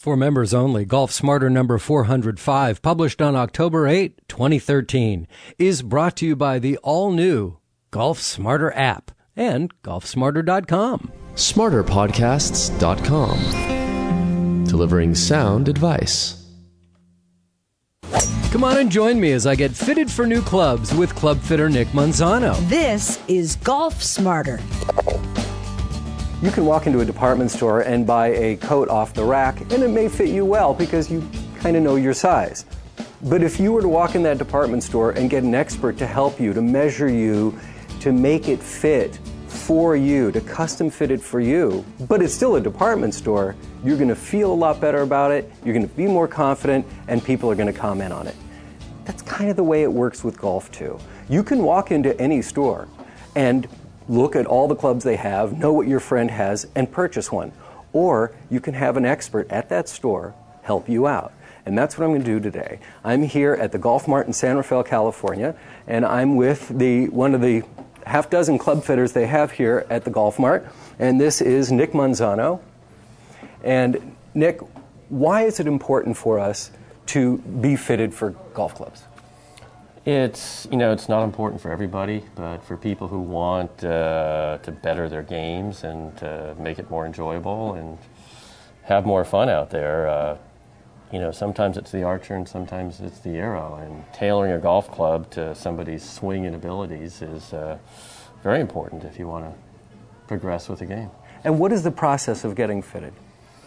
For members only, Golf Smarter number 405, published on October 8, 2013, is brought to you by the all-new Golf Smarter app and golfsmarter.com. SmarterPodcasts.com. Delivering sound advice. Come on and join me as I get fitted for new clubs with club fitter Nick Manzano. This is Golf Smarter. You can walk into a department store and buy a coat off the rack, and it may fit you well because you kind of know your size. But if you were to walk in that department store and get an expert to help you, to measure you, to make it fit for you, to custom fit it for you, but it's still a department store, you're going to feel a lot better about it, you're going to be more confident, and people are going to comment on it. That's kind of the way it works with golf too. You can walk into any store and look at all the clubs they have, know what your friend has, and purchase one. Or you can have an expert at that store help you out. And that's what I'm going to do today. I'm here at the Golf Mart in San Rafael, California, and I'm with one of the half dozen club fitters they have here at the Golf Mart, and this is Nick Manzano. And Nick, why is it important for us to be fitted for golf clubs? It's not important for everybody, but for people who want to better their games and to make it more enjoyable and have more fun out there, sometimes it's the archer and sometimes it's the arrow. And tailoring a golf club to somebody's swing and abilities is very important if you want to progress with the game. And what is the process of getting fitted?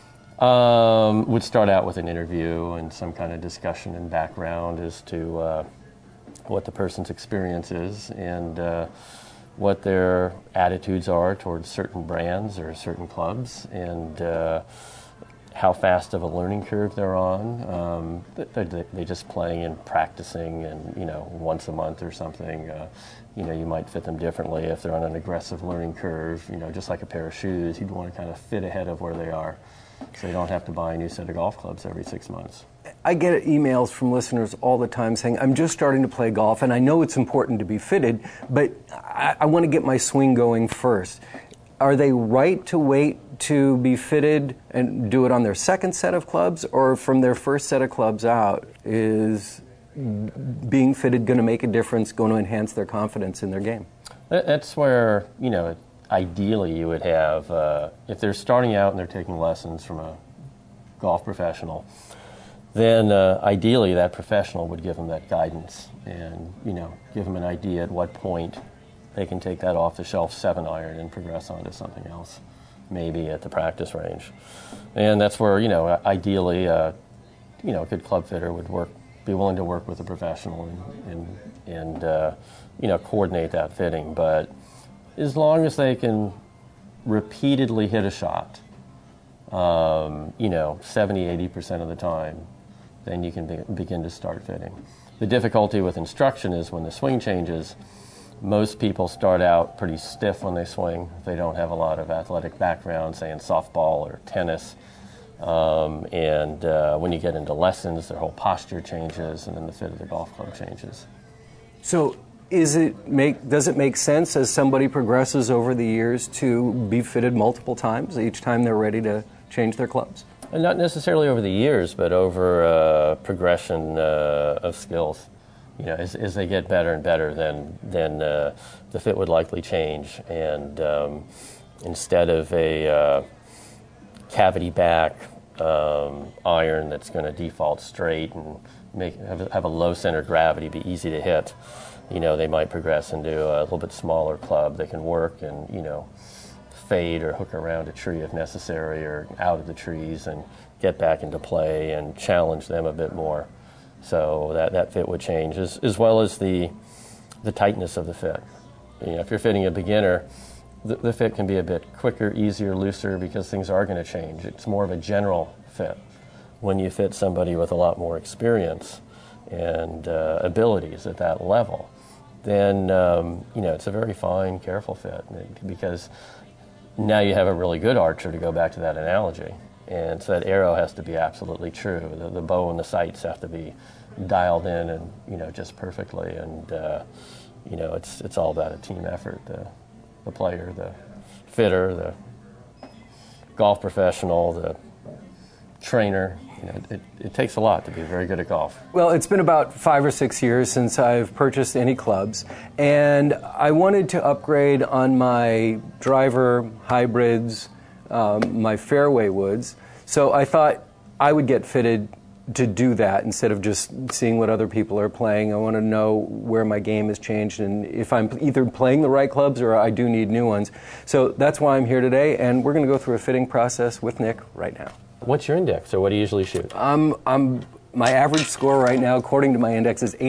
Would start out with an interview and some kind of discussion and background as to what the person's experience is and what their attitudes are towards certain brands or certain clubs, and how fast of a learning curve they're on. They're just playing and practicing, and once a month or something. You might fit them differently if they're on an aggressive learning curve. Just like a pair of shoes, you'd want to kind of fit ahead of where they are, so you don't have to buy a new set of golf clubs every 6 months. I get emails from listeners all the time saying, I'm just starting to play golf, and I know it's important to be fitted, but I want to get my swing going first. Are they right to wait to be fitted and do it on their second set of clubs, or from their first set of clubs out? Is being fitted going to make a difference, going to enhance their confidence in their game? That's where, ideally you would have, if they're starting out and they're taking lessons from a golf professional, then ideally that professional would give them that guidance and, give them an idea at what point they can take that off-the-shelf 7-iron and progress onto something else, maybe at the practice range. And that's where, ideally, a good club fitter would be willing to work with a professional and coordinate that fitting. But as long as they can repeatedly hit a shot, 70-80% of the time, then you can begin to start fitting. The difficulty with instruction is when the swing changes, most people start out pretty stiff when they swing. They don't have a lot of athletic background, say in softball or tennis. When you get into lessons, their whole posture changes, and then the fit of the golf club changes. So does it make sense as somebody progresses over the years to be fitted multiple times, each time they're ready to change their clubs? And not necessarily over the years, but over progression of skills. As they get better and better, then the fit would likely change. And instead of a cavity back iron that's going to default straight and have a low center of gravity, be easy to hit, they might progress into a little bit smaller club that can work and fade or hook around a tree if necessary, or out of the trees and get back into play and challenge them a bit more. So that fit would change, as well as the tightness of the fit. If you're fitting a beginner, the fit can be a bit quicker, easier, looser, because things are going to change. It's more of a general fit. When you fit somebody with a lot more experience and abilities at that level, then it's a very fine, careful fit, because now you have a really good archer, to go back to that analogy. And so that arrow has to be absolutely true. The bow and the sights have to be dialed in and, just perfectly. And, it's all about a team effort. The player, the fitter, the golf professional, the trainer. You know, it takes a lot to be very good at golf. Well, it's been about 5 or 6 years since I've purchased any clubs, and I wanted to upgrade on my driver hybrids, my fairway woods. So I thought I would get fitted to do that instead of just seeing what other people are playing. I want to know where my game has changed and if I'm either playing the right clubs or I do need new ones. So that's why I'm here today, and we're going to go through a fitting process with Nick right now. What's your index, or what do you usually shoot? My average score right now, according to my index, is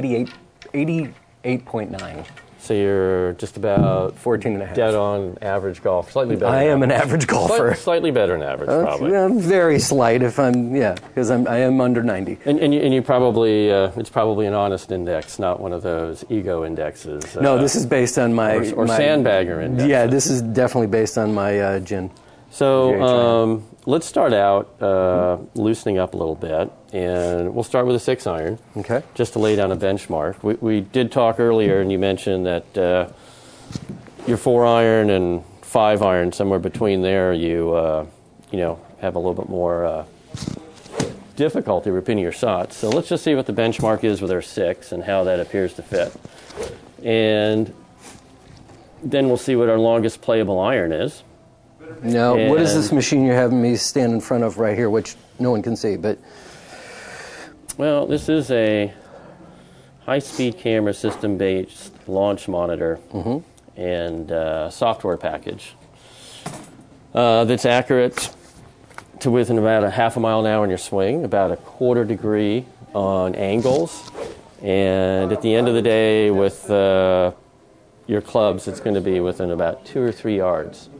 88.9. So you're just about 14 and a half. Dead on average golf, slightly better. I am an average golfer. Slightly better than average, probably. Yeah, very slight if I'm, because I am under 90. And you probably, it's probably an honest index, not one of those ego indexes. No, this is based on my... Or sandbagger index. Yeah, this is definitely based on my gin. So let's start out loosening up a little bit, and we'll start with a 6-iron. Okay. Just to lay down a benchmark. We did talk earlier, and you mentioned that your 4-iron and 5-iron, somewhere between there, you have a little bit more difficulty repeating your shots. So let's just see what the benchmark is with our 6 and how that appears to fit. And then we'll see what our longest playable iron is. Now, what is this machine you're having me stand in front of right here, which no one can see, but... Well, this is a high-speed camera system-based launch monitor and software package that's accurate to within about a half a mile an hour in your swing, about a 1/4 degree on angles, and at the end of the day with your clubs, it's going to be within about 2 or 3 yards.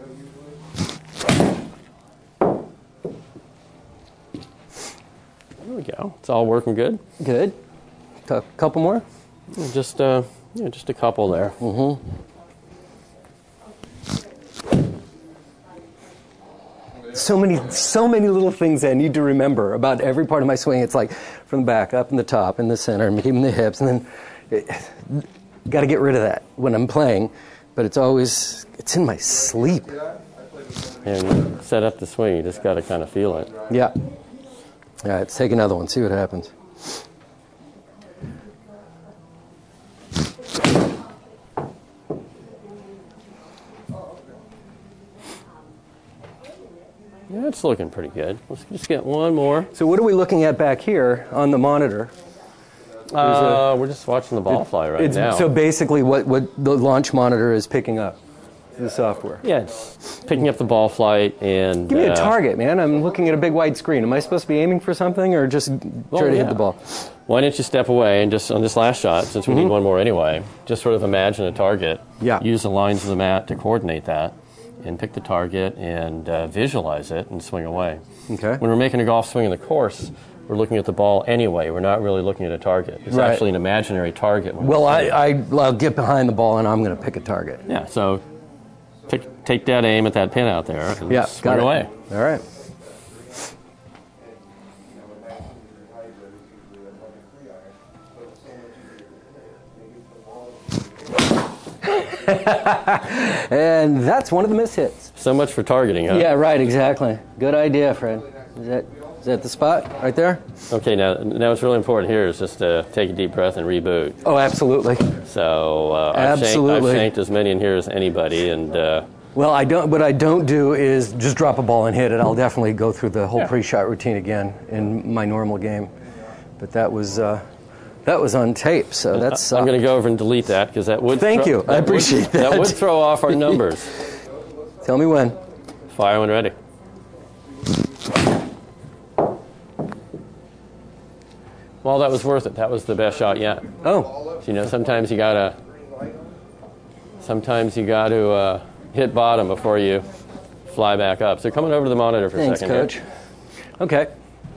There we go. It's all working good. Good. A couple more? Just a couple there. So many little things I need to remember about every part of my swing. It's like from the back, up in the top, in the center, keeping the hips, and then got to get rid of that when I'm playing. But it's in my sleep. And set up the swing. You just got to kind of feel it. Yeah. All right, let's take another one, see what happens. Yeah, it's looking pretty good. Let's just get one more. So what are we looking at back here on the monitor? We're just watching the ball fly right now. So basically what the launch monitor is picking up, the software. Yeah, it's picking up the ball flight and... Give me a target, man. I'm looking at a big wide screen. Am I supposed to be aiming for something or just try to hit the ball? Why don't you step away and just, on this last shot, since we need one more anyway, just sort of imagine a target. Yeah. Use the lines of the mat to coordinate that and pick the target and visualize it and swing away. Okay. When we're making a golf swing in the course, we're looking at the ball anyway. We're not really looking at a target. It's actually an imaginary target. Well, I'll get behind the ball and I'm going to pick a target. Yeah, so take that aim at that pin out there and swing away. All right. And that's one of the missed hits. So much for targeting, huh? Yeah, right, exactly. Good idea, Fred. Is that the spot right there? Okay, now what's really important here is just to take a deep breath and reboot. Oh, absolutely. So absolutely. I've shanked as many in here as anybody, and well, what I don't do is just drop a ball and hit it. I'll definitely go through the whole pre-shot routine again in my normal game. But that was on tape, so that's... I'm going to go over and delete that, because that would... Thank you. I appreciate that. That would throw off our numbers. Tell me when. Fire when ready. Well, that was worth it. That was the best shot yet. Oh. So, sometimes you got to hit bottom before you fly back up. So coming over to the monitor for a second. Thanks, Coach. Okay.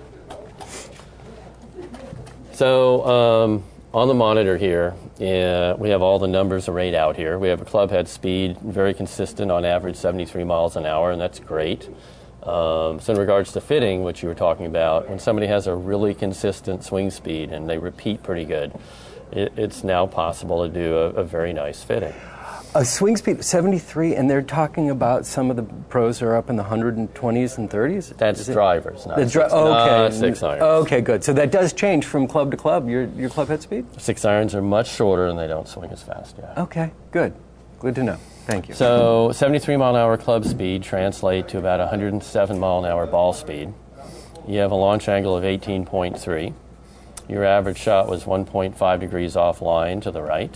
So on the monitor here, we have all the numbers arrayed out here. We have a club head speed, very consistent, on average 73 miles an hour, and that's great. So in regards to fitting, which you were talking about, when somebody has a really consistent swing speed and they repeat pretty good, it's now possible to do a very nice fitting. A swing speed 73, and they're talking about some of the pros are up in the 120s and 30s. That's drivers, not okay. 6 irons. Okay, good. So that does change from club to club. Your club head speed. 6 irons are much shorter and they don't swing as fast. Yeah. Okay, good. Good to know. Thank you. So 73 mile an hour club speed translate to about 107 mile an hour ball speed. You have a launch angle of 18.3. Your average shot was 1.5 degrees offline to the right.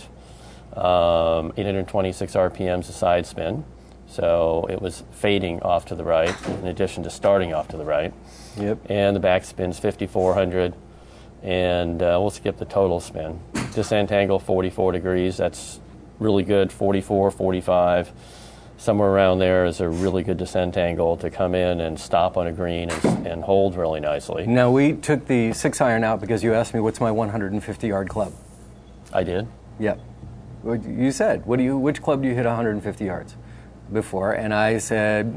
826 RPMs a side spin. So it was fading off to the right in addition to starting off to the right. Yep. And the back spin's 5,400. And we'll skip the total spin. Descent angle 44 degrees. That's really good. 44, 45. Somewhere around there is a really good descent angle to come in and stop on a green and hold really nicely. Now, we took the 6 iron out because you asked me what's my 150-yard club. I did? Yep. You said, which club do you hit 150 yards before? And I said,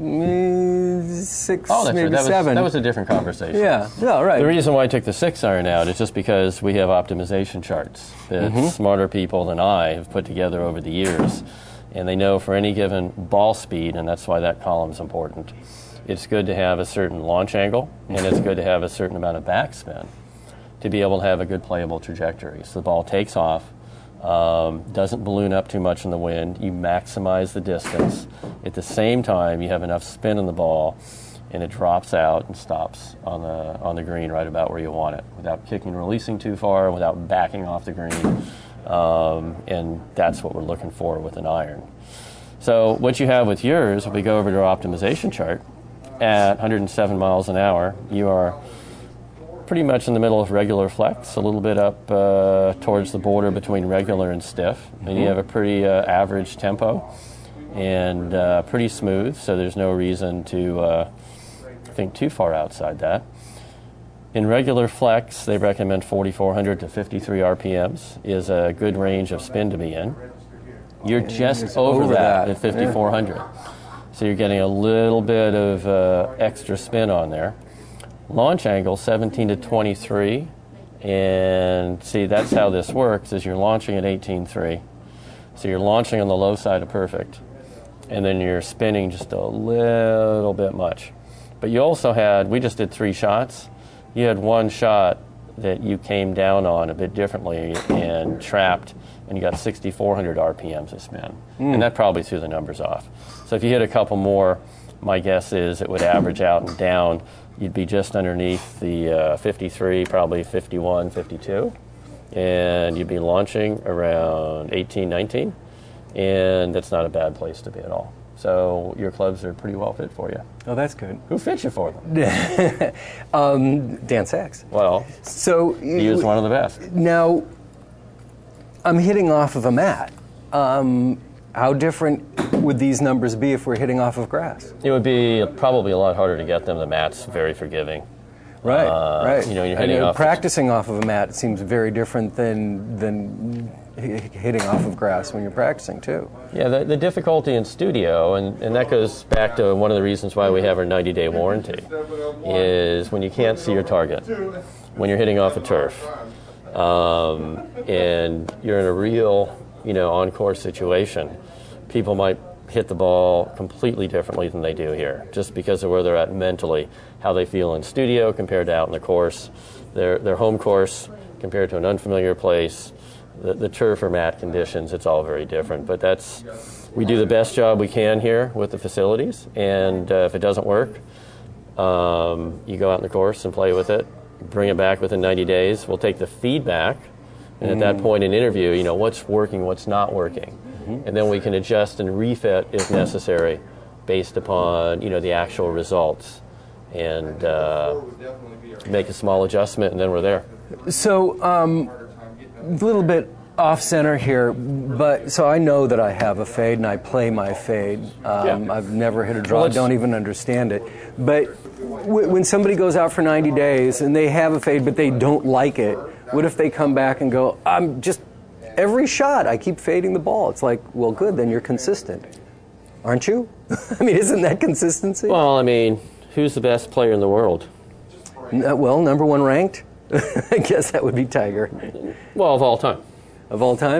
6, maybe 7. That was a different conversation. Yeah, right. The reason why I took the 6 iron out is just because we have optimization charts that smarter people than I have put together over the years. And they know for any given ball speed, and that's why that column's important, it's good to have a certain launch angle, and it's good to have a certain amount of backspin to be able to have a good playable trajectory. So the ball takes off, doesn't balloon up too much in the wind, you maximize the distance. At the same time, you have enough spin in the ball, and it drops out and stops on the green right about where you want it, without kicking and releasing too far, without backing off the green. And that's what we're looking for with an iron. So what you have with yours, if we go over to our optimization chart, at 107 miles an hour, you are pretty much in the middle of regular flex, a little bit up towards the border between regular and stiff. And you have a pretty average tempo and pretty smooth, so there's no reason to think too far outside that. In regular flex, they recommend 4,400 to 53 RPMs is a good range of spin to be in. You're just over that at 5,400. Yeah. So you're getting a little bit of extra spin on there. Launch angle, 17 to 23. And see, that's how this works, is you're launching at 18.3. So you're launching on the low side of perfect. And then you're spinning just a little bit much. But you also had, we just did 3 shots. You had 1 shot that you came down on a bit differently and trapped, and you got 6,400 RPMs of spin. And that probably threw the numbers off. So if you hit a couple more, my guess is it would average out and down. You'd be just underneath the 53, probably 51, 52. And you'd be launching around 18, 19. And that's not a bad place to be at all. So your clubs are pretty well fit for you. Oh, that's good. Who fits you for them? Dan Sachs. Well, so he was one of the best. Now, I'm hitting off of a mat. How different would these numbers be if we're hitting off of grass? It would be probably a lot harder to get them. The mat's very forgiving. Right. You know, you're hitting off practicing off of a mat seems very different than hitting off of grass when you're practicing too. Yeah, the difficulty in studio, and that goes back to one of the reasons why we have our 90-day warranty, is when you can't see your target, when you're hitting off a turf, and you're in a real, on-course situation, people might hit the ball completely differently than they do here, just because of where they're at mentally, how they feel in studio compared to out in the course, their home course compared to an unfamiliar place, the turf or mat conditions, it's all very different. But we do the best job we can here with the facilities, and if it doesn't work, you go out in the course and play with it, bring it back within 90 days. We'll take the feedback, and at that point in interview, what's working, what's not working. And then we can adjust and refit if necessary based upon, the actual results, and make a small adjustment, and then we're there. So, a little bit off center here, but so I know that I have a fade and I play my fade. I've never hit a draw, don't even understand it. But when somebody goes out for 90 days and they have a fade but they don't like it, what if they come back and go, every shot I keep fading the ball? It's like, well, good, then you're consistent. Aren't you? Isn't that consistency? Well, who's the best player in the world? Well, number 1 ranked? I guess that would be Tiger. Well, of all time. Of all time?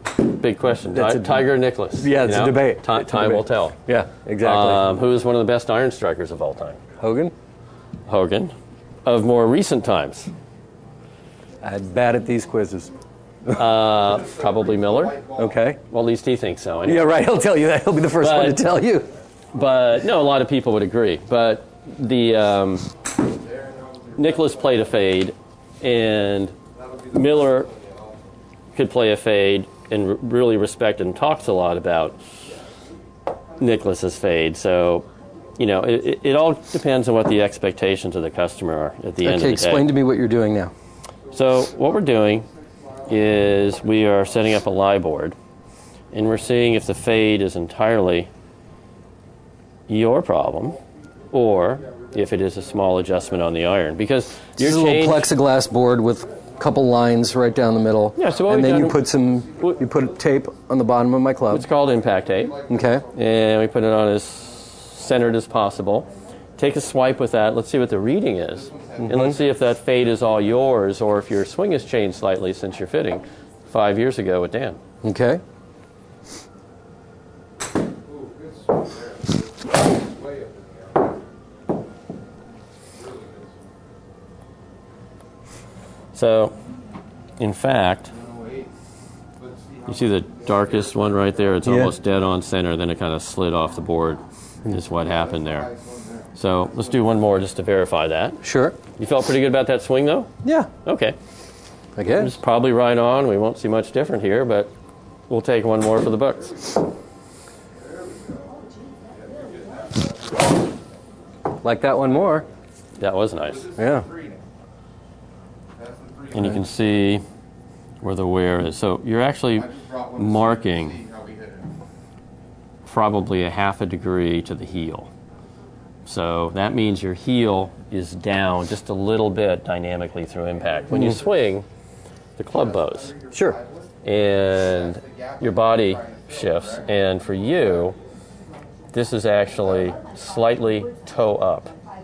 Big question. That's a- Tiger or Nicklaus? Yeah, it's a debate. It's a Time debate. will tell. Yeah, exactly. Who is one of the best iron strikers of all time? Hogan? Hogan. Of more recent times? I'm bad at these quizzes. Probably Miller. Okay. Well, at least he thinks so. Anyway. Yeah, right. He'll tell you that. He'll be the first one to But- tell you. But no, a lot of people would agree. But the Nicklaus played a fade, and Miller could play a fade, and really respected and talks a lot about Nicklaus's fade. So, you know, it all depends on what the expectations of the customer are at the end of the Okay, day. explain to me what you're doing now. So what we're doing is we are setting up a lie board, and we're seeing if the fade is entirely your problem, or if it is a small adjustment on the iron. Because This your is a little change, plexiglass board with a couple lines right down the middle. Yeah, so what and we've then done- you put tape on the bottom of my club. it's called impact tape, Okay. and we put it on as centered as possible. Take a swipe with that. Let's see what the reading is, and let's see if that fade is all yours, or if your swing has changed slightly since your fitting 5 years ago with Dan. Okay. So, in fact, you see the darkest one right there? It's Yeah. almost dead on center, then it kind of slid off the board, is what happened there. So, let's do one more just to verify that. Sure. You felt pretty good about that swing, though? Yeah, Okay. I guess. It's probably right on. We won't see much different here, but we'll take one more for the books. Like that one more. That was nice. Yeah. And you can see where the wear is. So, you're actually marking probably a half a degree to the heel. So that means your heel is down just a little bit dynamically through impact. When you swing, the club bows Sure. and your body shifts. And for you, this is actually slightly toe up.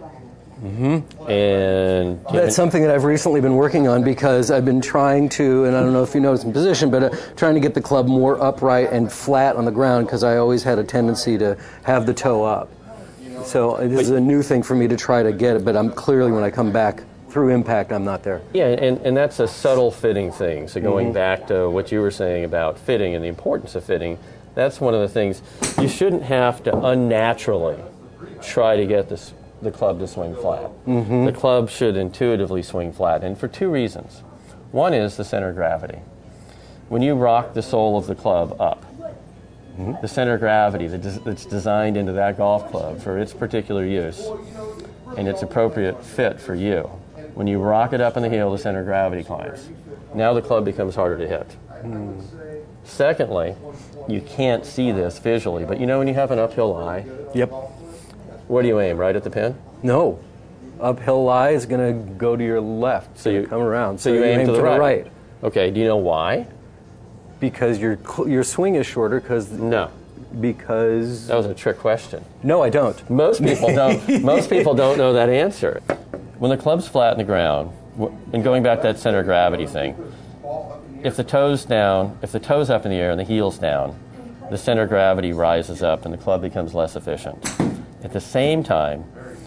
And That's something that I've recently been working on because I've been trying to, and I don't know if you noticed in position, but trying to get the club more upright and flat on the ground because I always had a tendency to have the toe up. So this is a new thing for me to try to get it, but I'm clearly, when I come back through impact, I'm not there. yeah, and that's a subtle fitting thing. So going back to what you were saying about fitting and the importance of fitting, that's one of the things. You shouldn't have to unnaturally try to get the club to swing flat. The club should intuitively swing flat, and for two reasons. One is the center of gravity. When you rock the sole of the club up, the center of gravity that's designed into that golf club for its particular use and its appropriate fit for you, when you rock it up in the heel, the center of gravity climbs. Now the club becomes harder to hit. Secondly, you can't see this visually, but you know when you have an uphill lie, Yep. where do you aim? Right at the pin? No. Uphill lie is going to go to your left. So you come around. So you aim to the right. Okay. Do you know why? Because your swing is shorter No. because That was a trick question. no, I don't. Most people don't. Most people don't know that answer. When the club's flat in the ground, and going back to that center of gravity thing, if the toes down, if the toes up in the air and the heel's down, the center of gravity rises up and the club becomes less efficient. At the same time,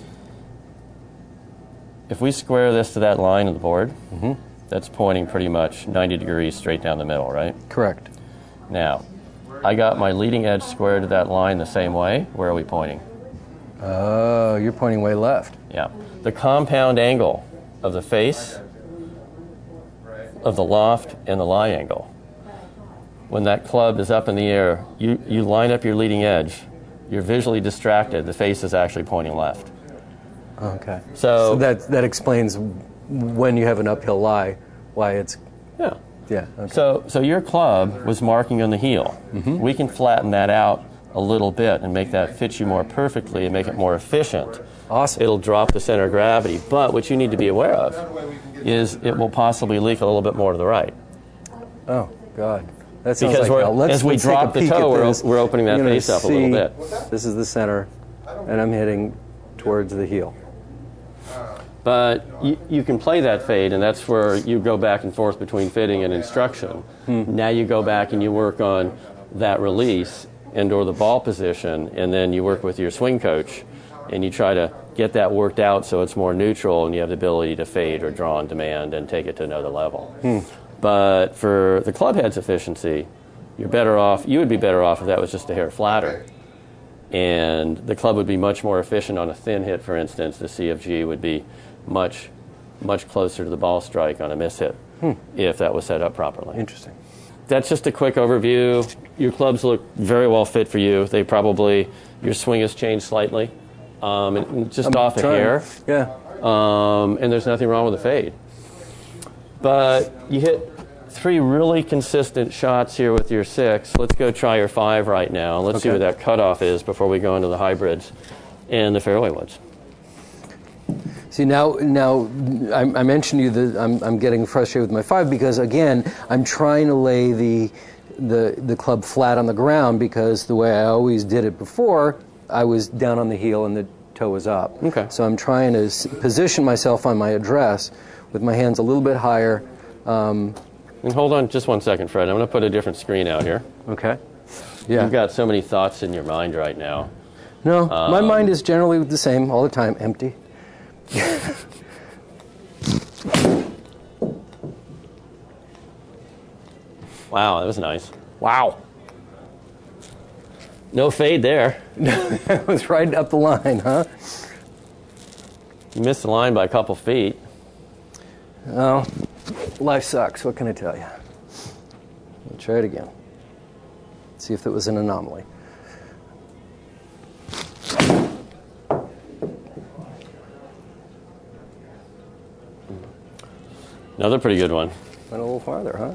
if we square this to that line of the board, that's pointing pretty much 90 degrees straight down the middle, right? Correct. Now, I got my leading edge squared to that line the same way. Where are we pointing? Oh, you're pointing way left. Yeah. The compound angle of the face, of the loft, and the lie angle. When that club is up in the air, you line up your leading edge, you're visually distracted, the face is actually pointing left. Okay. So that explains when you have an uphill lie, why it's yeah. yeah. Okay. So your club was marking on the heel. We can flatten that out a little bit and make that fit you more perfectly and make it more efficient. Awesome. It'll drop the center of gravity. But what you need to be aware of is it will possibly leak a little bit more to the right. Oh God. That sounds Because like hell. as we let's take drop a the peek toe, at this. we're opening that You're gonna face up a little see bit. This is the center, and I'm hitting towards the heel. But you can play that fade, and that's where you go back and forth between fitting and instruction. Now you go back and you work on that release and or the ball position, and then you work with your swing coach, and you try to get that worked out so it's more neutral, and you have the ability to fade or draw on demand and take it to another level. But for the club head's efficiency, you're better off. You would be better off if that was just a hair flatter, and the club would be much more efficient on a thin hit. For instance, the CFG would be much closer to the ball strike on a miss hit if that was set up properly. Interesting. That's just a quick overview. Your clubs look very well fit for you. They probably, your swing has changed slightly, and just off a hair. Yeah. And there's nothing wrong with the fade. But you hit 3 really consistent shots here with your 6. Let's go try your 5 right now. Let's see what that cutoff is before we go into the hybrids and the fairway woods. See, now I mentioned to you that I'm getting frustrated with my 5 because, again, I'm trying to lay the club flat on the ground because the way I always did it before, I was down on the heel and the toe was up. Okay. So I'm trying to position myself on my address with my hands a little bit higher. And hold on just one second, Fred. I'm going to put a different screen out here. Okay. Yeah. You've got so many thoughts in your mind right now. No, my mind is generally the same all the time, empty. Wow, that was nice. Wow. No fade there. That was right up the line, huh? You missed the line by a couple feet. Oh, life sucks. What can I tell you? We'll try it again. See if it was an anomaly. Another pretty good one. Went a little farther, huh?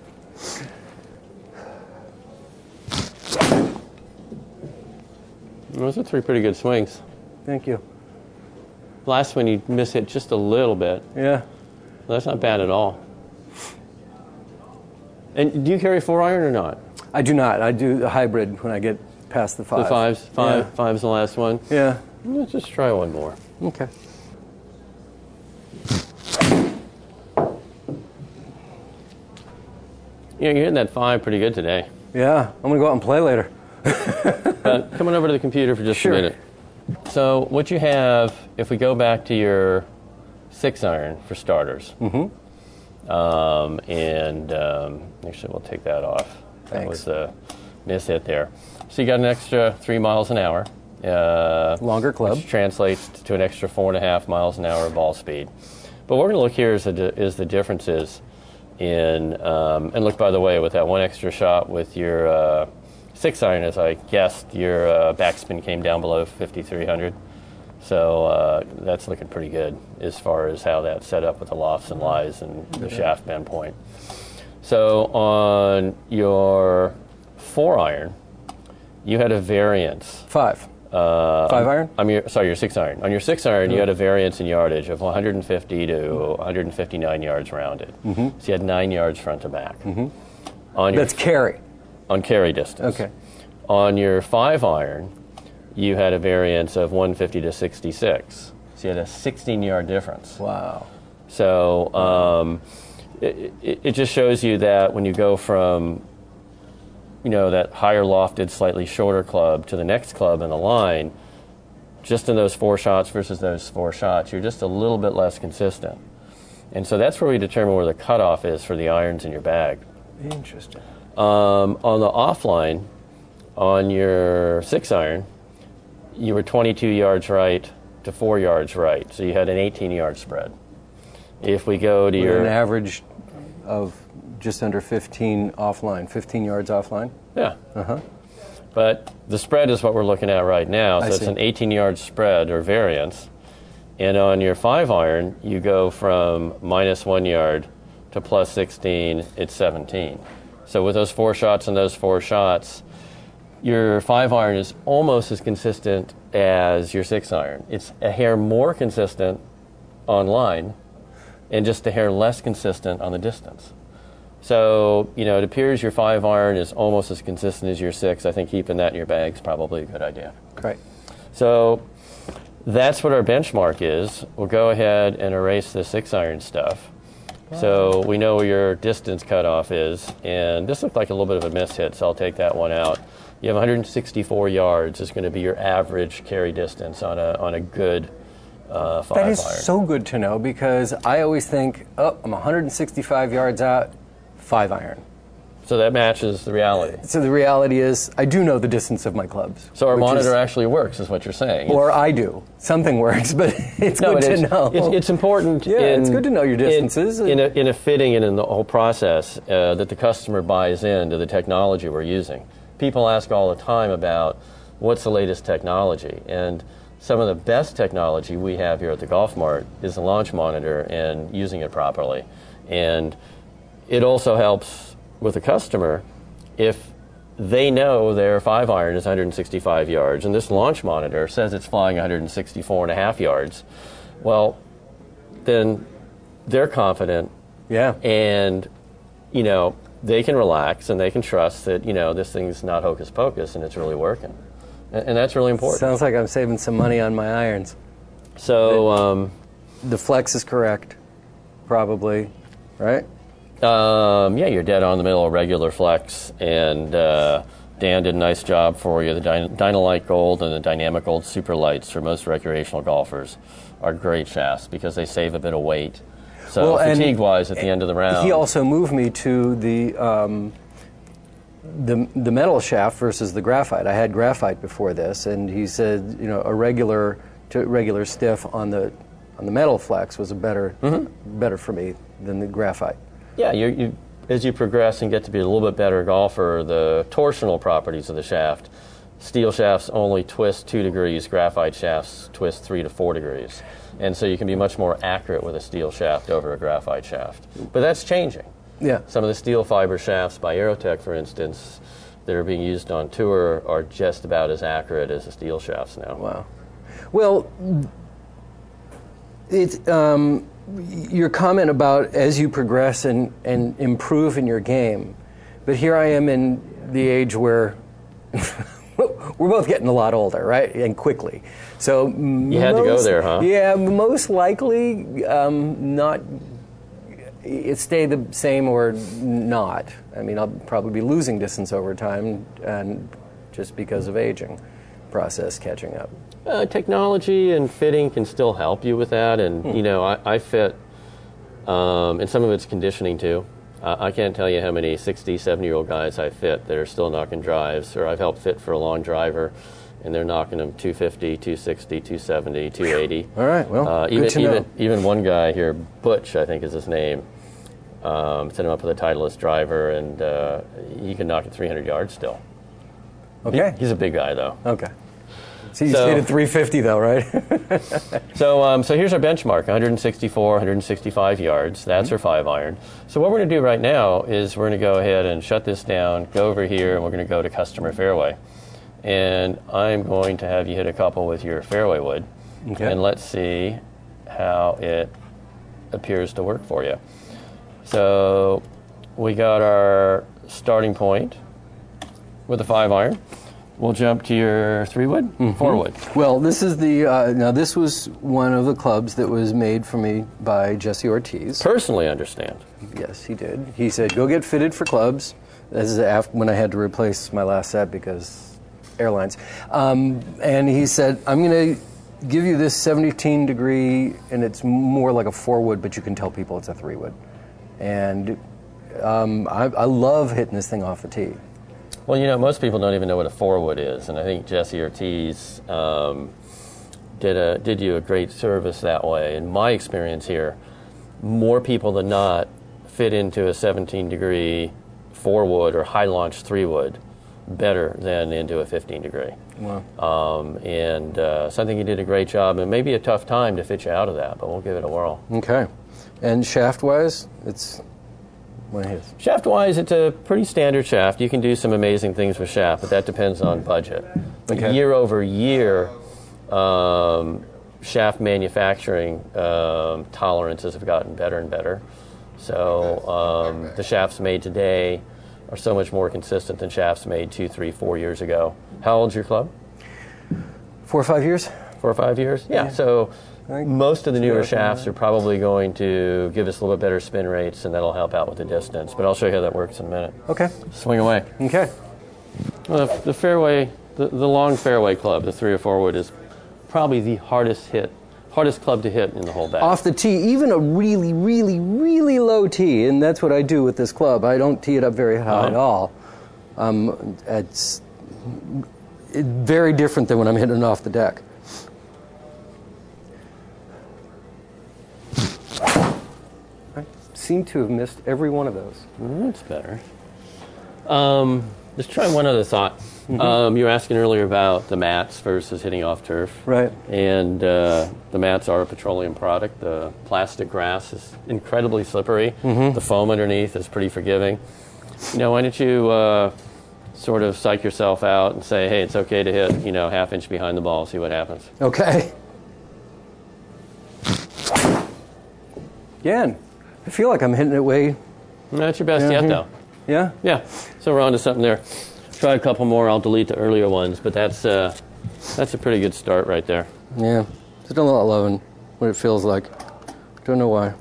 Those are 3 pretty good swings. Thank you. Last one you miss hit just a little bit. Yeah. That's not bad at all. And do you carry 4-iron or not? I do not. I do the hybrid when I get past the 5. The 5s? Yeah. 5's the last one? Yeah. Let's just try one more. Okay. Yeah, you're hitting that 5 pretty good today. Yeah. I'm going to go out and play later. Come on over to the computer for just a minute. So what you have, if we go back to your 6-iron for starters, actually we'll take that off. That Thanks. was a miss hit there. So you got an extra 3 miles an hour. Longer club. Which translates to an extra 4.5 miles an hour of ball speed. But what we're going to look here is the differences in, and look, by the way, with that one extra shot with your 6-iron, as I guessed, your backspin came down below 5,300. So that's looking pretty good as far as how that's set up with the lofts and lies and the shaft bend point. So on your 4-iron, you had a variance. 5. 5-iron? Your 6-iron. On your 6-iron, you had a variance in yardage of 150 to 159 yards rounded. So you had 9 yards front to back. On your That's carry. On carry distance. Okay. On your 5-iron, you had a variance of 150 to 66. So you had a 16-yard difference. Wow. So it just shows you that when you go from, that higher lofted, slightly shorter club to the next club in the line, just in those 4 shots versus those 4 shots, you're just a little bit less consistent. And so that's where we determine where the cutoff is for the irons in your bag. Interesting. On the offline, on your 6-iron, you were 22 yards right to 4 yards right, so you had an 18-yard spread. If we go to an average of just under 15 offline, 15 yards offline? Yeah. But the spread is what we're looking at right now, so it's an 18-yard spread or variance. And on your 5-iron, you go from minus 1 yard to plus 16, it's 17. So with those 4 shots and those 4 shots, your 5-iron is almost as consistent as your 6-iron. It's a hair more consistent on line and just a hair less consistent on the distance. So, it appears your 5-iron is almost as consistent as your 6. I think keeping that in your bag is probably a good idea. Great. So that's what our benchmark is. We'll go ahead and erase the 6-iron stuff. So we know where your distance cutoff is, and this looked like a little bit of a mishit, so I'll take that one out. You have 164 yards is going to be your average carry distance on a good 5-iron. That is so good to know, because I always think, oh, I'm 165 yards out, 5-iron. So that matches the reality. So the reality is, I do know the distance of my clubs. So our monitor actually works, is what you're saying. Or I do. Something works, but it's good to know. It's important. Yeah, it's good to know your distances. In a fitting and in the whole process that the customer buys into the technology we're using. People ask all the time about what's the latest technology, and some of the best technology we have here at the Golf Mart is the launch monitor and using it properly. And it also helps with a customer if they know their 5-iron is 165 yards and this launch monitor says it's flying 164.5 yards. Well, then they're confident. Yeah. And, they can relax and they can trust that, this thing's not hocus pocus and it's really working. And that's really important. Sounds like I'm saving some money on my irons. So the flex is correct, probably, right? Yeah, you're dead on the middle of regular flex, and Dan did a nice job for you. The Dynalite Gold and the Dynamic Gold Super Lights for most recreational golfers are great shafts because they save a bit of weight. So fatigue-wise, at the end of the round, he also moved me to the metal shaft versus the graphite. I had graphite before this, and he said, a regular stiff on the metal flex was better for me than the graphite. Yeah, you as you progress and get to be a little bit better golfer, the torsional properties of the shaft, steel shafts only twist 2 degrees, graphite shafts twist 3 to 4 degrees. And so you can be much more accurate with a steel shaft over a graphite shaft. But that's changing. Yeah. Some of the steel fiber shafts by Aerotech, for instance, that are being used on tour are just about as accurate as the steel shafts now. Wow. Well, it's... your comment about as you progress and improve in your game, but here I am in the age where we're both getting a lot older, right, and quickly. So you had to go there, huh? Yeah, most likely not. It stay the same or not. I mean, I'll probably be losing distance over time, and just because of aging process catching up. Technology and fitting can still help you with that, and I fit, and some of it's conditioning too. I can't tell you how many 60, 70-year-old guys I fit that are still knocking drives, or I've helped fit for a long driver, and they're knocking them 250, 260, 270, 280. All right, well, good to know. Even one guy here, Butch, I think is his name, set him up with a Titleist driver, and he can knock it 300 yards still. Okay. He's a big guy, though. Okay. So you stayed at 350, though, right? So here's our benchmark, 164, 165 yards. That's our 5-iron. So what we're going to do right now is we're going to go ahead and shut this down, go over here, and we're going to go to customer fairway. And I'm going to have you hit a couple with your fairway wood. Okay. And let's see how it appears to work for you. So we got our starting point with a 5-iron. We'll jump to your 3-wood, 4-wood. Well, this is the now this was one of the clubs that was made for me by Jesse Ortiz. Personally understand. Yes, he did. He said, "Go get fitted for clubs." This is after when I had to replace my last set because airlines. And he said, "I'm going to give you this 17 degree, and it's more like a 4-wood, but you can tell people it's a 3-wood." And I love hitting this thing off the tee. Well, most people don't even know what a 4-wood is, and I think Jesse Ortiz did you a great service that way. In my experience here, more people than not fit into a 17-degree 4-wood or high-launch 3-wood better than into a 15-degree. Wow. And so I think you did a great job, and maybe a tough time to fit you out of that, but we'll give it a whirl. Okay. And shaft-wise, it's... Shaft-wise, it's a pretty standard shaft. You can do some amazing things with shaft, but that depends on budget. Okay. Year over year, shaft manufacturing tolerances have gotten better and better. So the shafts made today are so much more consistent than shafts made 2, 3, 4 years ago. How old's your club? 4 or 5 years. 4 or 5 years? Yeah. So most of the newer shafts are probably going to give us a little bit better spin rates, and that'll help out with the distance. But I'll show you how that works in a minute. Okay. Swing away. Okay. Well, the fairway, the long fairway club, the 3 or 4 wood, is probably the hardest club to hit in the whole bag. Off the tee, even a really, really, really low tee, and that's what I do with this club. I don't tee it up very high at all. It's very different than when I'm hitting it off the deck. I seem to have missed every one of those. That's better. Let's try one other thought. Mm-hmm. You were asking earlier about the mats versus hitting off turf. Right. And the mats are a petroleum product. The plastic grass is incredibly slippery. Mm-hmm. The foam underneath is pretty forgiving. Why don't you sort of psych yourself out and say, hey, it's okay to hit, half inch behind the ball, see what happens. Okay. Again, I feel like I'm hitting it way... That's your best yet, though. Yeah? Yeah. So we're on to something there. Try a couple more. I'll delete the earlier ones, but that's a pretty good start right there. Yeah. Still not loving what it feels like. Don't know why.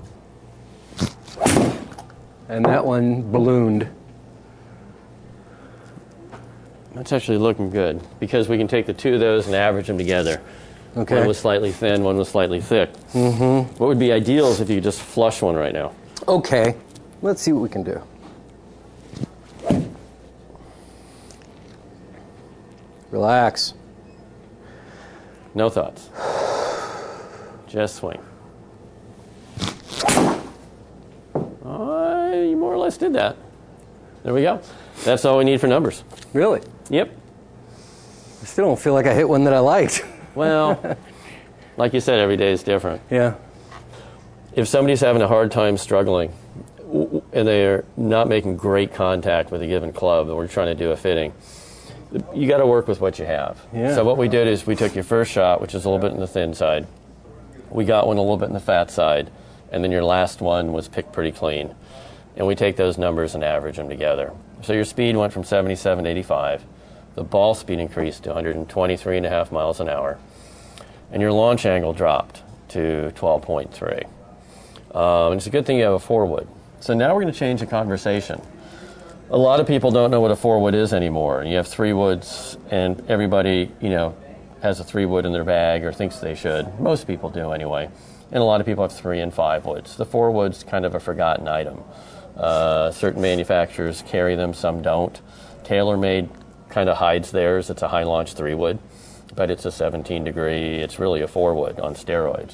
And that one ballooned. That's actually looking good because we can take the two of those and average them together. Okay. One was slightly thin, one was slightly thick. Mm-hmm. What would be ideal is if you could just flush one right now. Okay. Let's see what we can do. Relax. No thoughts. Just swing. You more or less did that. There we go. That's all we need for numbers. Really? Yep. I still don't feel like I hit one that I liked. Well, like you said, every day is different. Yeah. If somebody's having a hard time struggling and they're not making great contact with a given club and we're trying to do a fitting, you got to work with what you have. Yeah. So what we did is we took your first shot, which is a little bit in the thin side. We got one a little bit in the fat side, and then your last one was picked pretty clean. And we take those numbers and average them together. So your speed went from 77 to 85. The ball speed increased to 123.5 miles an hour. And your launch angle dropped to 12.3. And it's a good thing you have a 4-wood. So now we're going to change the conversation. A lot of people don't know what a 4-wood is anymore. You have 3 woods, and everybody, has a 3-wood in their bag or thinks they should. Most people do anyway. And a lot of people have 3 and 5 woods. The 4-wood's kind of a forgotten item. Certain manufacturers carry them, some don't. TaylorMade kind of hides theirs. It's a high launch 3-wood, but it's a 17 degree. It's really a 4-wood on steroids.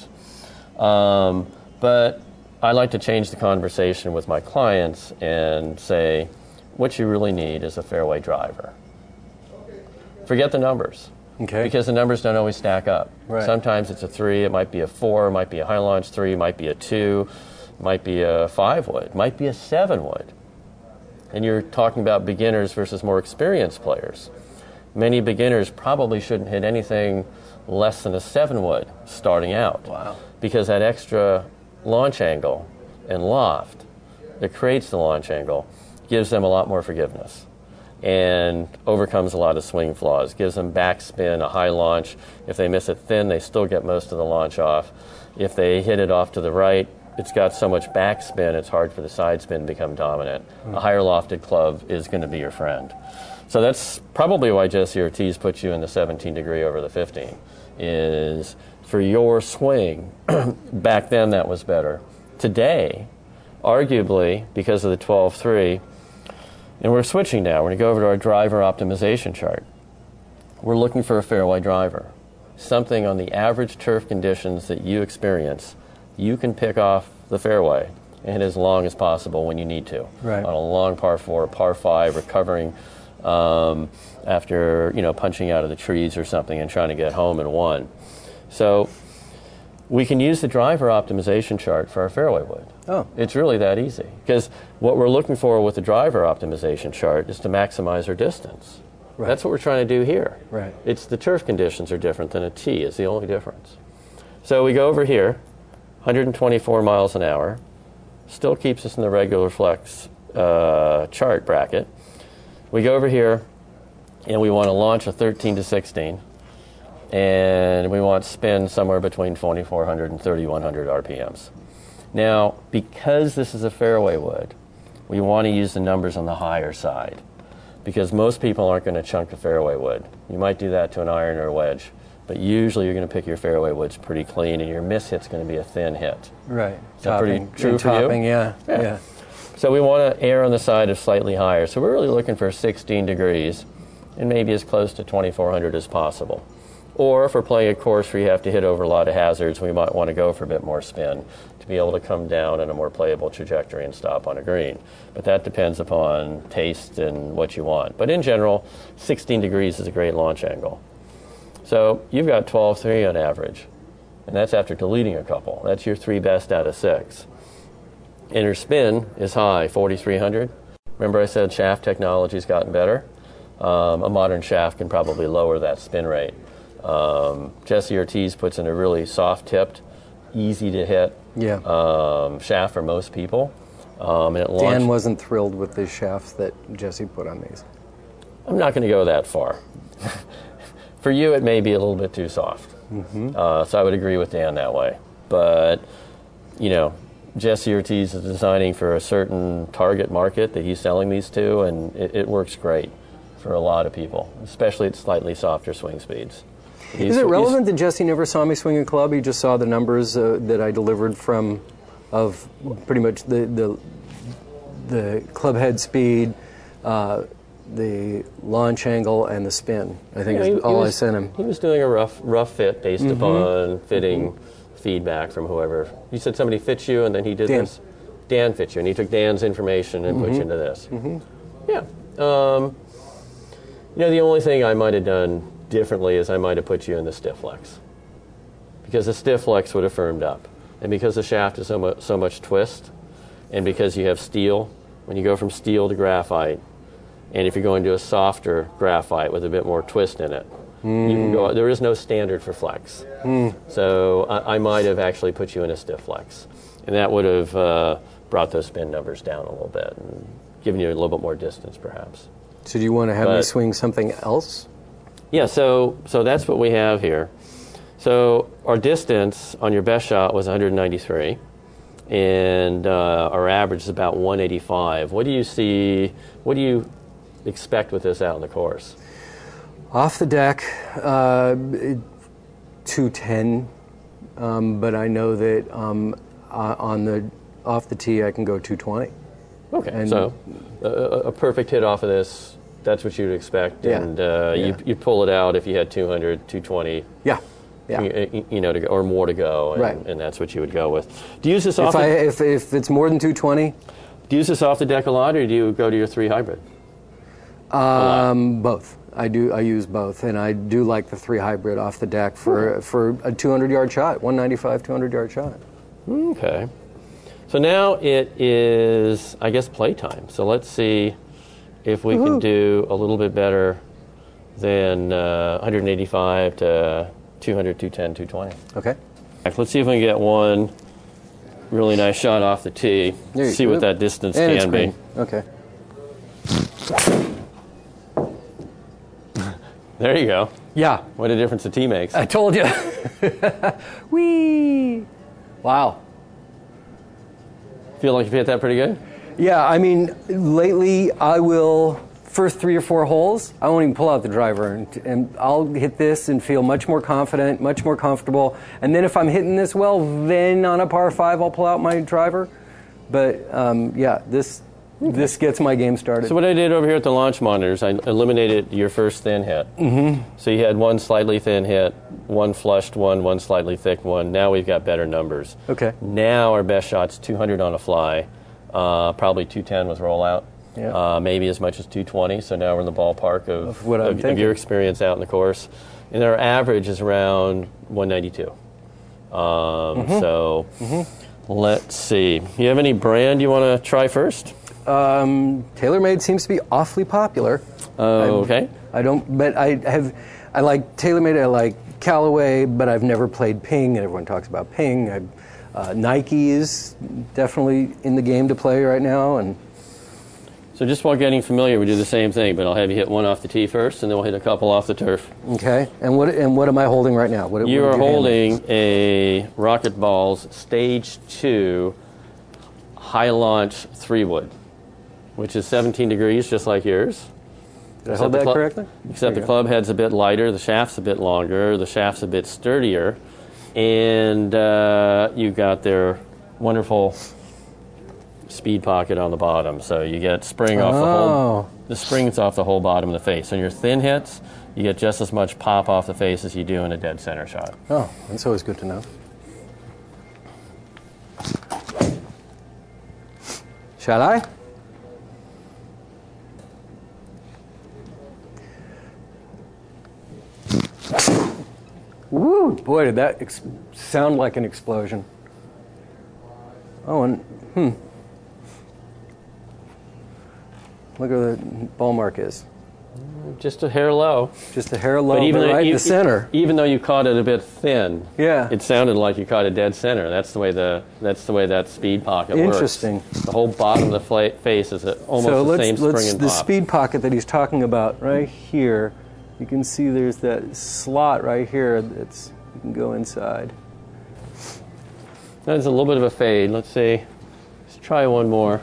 But I like to change the conversation with my clients and say, what you really need is a fairway driver. Forget the numbers. Okay. Because the numbers don't always stack up. Right. Sometimes it's a 3, it might be a 4, it might be a high launch 3, it might be a 2, it might be a 5-wood, it might be a 7-wood. And you're talking about beginners versus more experienced players. Many beginners probably shouldn't hit anything less than a 7-wood starting out. Wow. Because that extra launch angle and loft that creates the launch angle gives them a lot more forgiveness and overcomes a lot of swing flaws, gives them backspin, a high launch. If they miss it thin, they still get most of the launch off. If they hit it off to the right, it's got so much backspin, it's hard for the side spin to become dominant. A higher lofted club is going to be your friend. So that's probably why Jesse Ortiz put you in the 17 degree over the 15, is for your swing. Back then that was better. Today, arguably, because of the 12-3, and we're switching now. We're going to go over to our driver optimization chart. We're looking for a fairway driver, something on the average turf conditions that you experience. You can pick off the fairway and hit as long as possible when you need to. Right. On a long par 4, par 5, recovering after punching out of the trees or something and trying to get home in 1. So we can use the driver optimization chart for our fairway wood. Oh. It's really that easy. Because what we're looking for with the driver optimization chart is to maximize our distance. Right. That's what we're trying to do here. Right. It's the turf conditions are different than a tee is the only difference. So we go over here, 124 miles an hour, still keeps us in the regular flex chart bracket. We go over here, and we want to launch a 13 to 16. and we want spin somewhere between 2,400 and 3,100 RPMs. Now, because this is a fairway wood, we want to use the numbers on the higher side, because most people aren't going to chunk a fairway wood. You might do that to an iron or a wedge, but usually you're going to pick your fairway woods pretty clean, and your miss hit's going to be a thin hit. Right. Is that pretty true for topping, you? Yeah. So we want to err on the side of slightly higher. So we're really looking for 16 degrees and maybe as close to 2,400 as possible. Or if we're playing a course where you have to hit over a lot of hazards, we might want to go for a bit more spin to be able to come down in a more playable trajectory and stop on a green. But that depends upon taste and what you want. But in general, 16 degrees is a great launch angle. So you've got 12.3 on average, and that's after deleting a couple. That's your 3 best out of 6. Inner spin is high, 4,300. Remember I said shaft technology's gotten better? A modern shaft can probably lower that spin rate. Jesse Ortiz puts in a really soft-tipped, easy to hit shaft for most people. And it Dan wasn't thrilled with the shafts that Jesse put on these. I'm not going to go that far. For you, it may be a little bit too soft. So I would agree with Dan that way. But, you know, Jesse Ortiz is designing for a certain target market that he's selling these to, and it works great for a lot of people, especially at slightly softer swing speeds. Is it relevant that Jesse never saw me swing a club? He just saw the numbers that I delivered of pretty much the club head speed, the launch angle, and the spin. I think is all I sent him. He was doing a rough fit based upon fitting feedback from whoever. You said somebody fits you, and then he did this? Dan fit you, and he took Dan's information and put you into this. Yeah. You know, the only thing I might have done differently is I might have put you in the stiff flex, because the stiff flex would have firmed up, and because the shaft is so much twist, and because you have steel, when you go from steel to graphite, and if you're going to a softer graphite with a bit more twist in it, you can go. There is no standard for flex, so I might have actually put you in a stiff flex, and that would have brought those spin numbers down a little bit and given you a little bit more distance, perhaps. So do you want to have me swing something else? Yeah, so that's what we have here. So our distance on your best shot was 193, and our average is about 185. What do you see? What do you expect with this out in the course? Off the deck, 210, but I know that off the tee I can go 220. Okay, and so a perfect hit off of this. That's what you'd expect, and you pull it out if you had 200, 220. Yeah. You know, or more to go, and that's what you would go with. Do you use this if it's more than 220? Do you use this off the deck a lot, or do you go to your 3 hybrid? Both. I use both, and I do like the 3 hybrid off the deck for a 200-yard shot, 195, 200-yard shot. Okay. So now it is, I guess, playtime. So let's see if we can do a little bit better than 185 to 200, 210, 220. Okay. Let's see if we can get one really nice shot off the tee. See what that distance can be. Okay. There you go. Yeah. What a difference the tee makes. I told you. Whee! Wow. Feel like you've hit that pretty good? Yeah, I mean, lately I will, first 3 or 4 holes, I won't even pull out the driver, and I'll hit this and feel much more confident, much more comfortable. And then if I'm hitting this well, then on a par 5 I'll pull out my driver. But yeah, this gets my game started. So what I did over here at the launch monitors, I eliminated your first thin hit. So you had one slightly thin hit, one flushed one slightly thick one. Now we've got better numbers. Okay. Now our best shot's 200 on a fly, probably 210 with rollout, maybe as much as 220. So now we're in the ballpark of your experience out in the course. And our average is around 192. So let's see. You have any brand you want to try first? TaylorMade seems to be awfully popular. Okay. I like TaylorMade, I like Callaway, but I've never played Ping, and everyone talks about Ping. Nike is definitely in the game to play right now, and So just while getting familiar, we do the same thing, but I'll have you hit one off the tee first, and then we'll hit a couple off the turf. Okay. And what am I holding right now? You are holding a Rocket Balls Stage 2 high launch 3-wood, which is 17 degrees, just like yours. Did I hold that correctly? Except the club head's a bit lighter, the shaft's a bit longer, the shaft's a bit sturdier, and you've got their wonderful speed pocket on the bottom, so you get spring off the spring's off the whole bottom of the face. On your thin hits, you get just as much pop off the face as you do in a dead center shot. Oh, that's always good to know. Shall I? Woo! Boy, did that sound like an explosion. Oh, and look where the ball mark is. Just a hair low. Just a hair low, but right in the center. Even though you caught it a bit thin, yeah, it sounded like you caught it dead center. That's the way that speed pocket works. Interesting. The whole bottom of the face is almost the same spring and pop. The speed pocket that he's talking about right here, you can see there's that slot right here that's you can go inside. That's a little bit of a fade. Let's see. Let's try one more.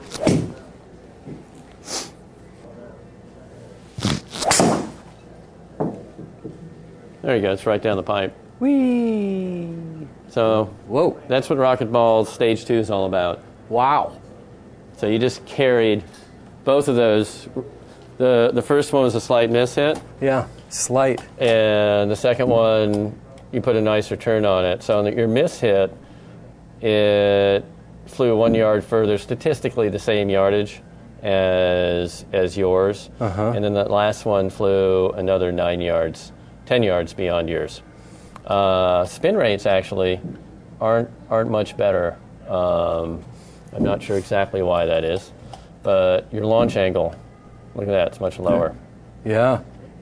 There you go. It's right down the pipe. Whee! So, whoa! That's what Rocket Balls Stage 2 is all about. Wow! So you just carried both of those. The first one was a slight miss hit. Yeah, slight. And the second one, you put a nice return on it. So on your miss hit, it flew 1 yard further, statistically the same yardage as yours. And then that last one flew another 9 yards. 10 yards beyond yours. Spin rates actually aren't much better. I'm not sure exactly why that is, but your launch angle, look at that, it's much lower. Yeah.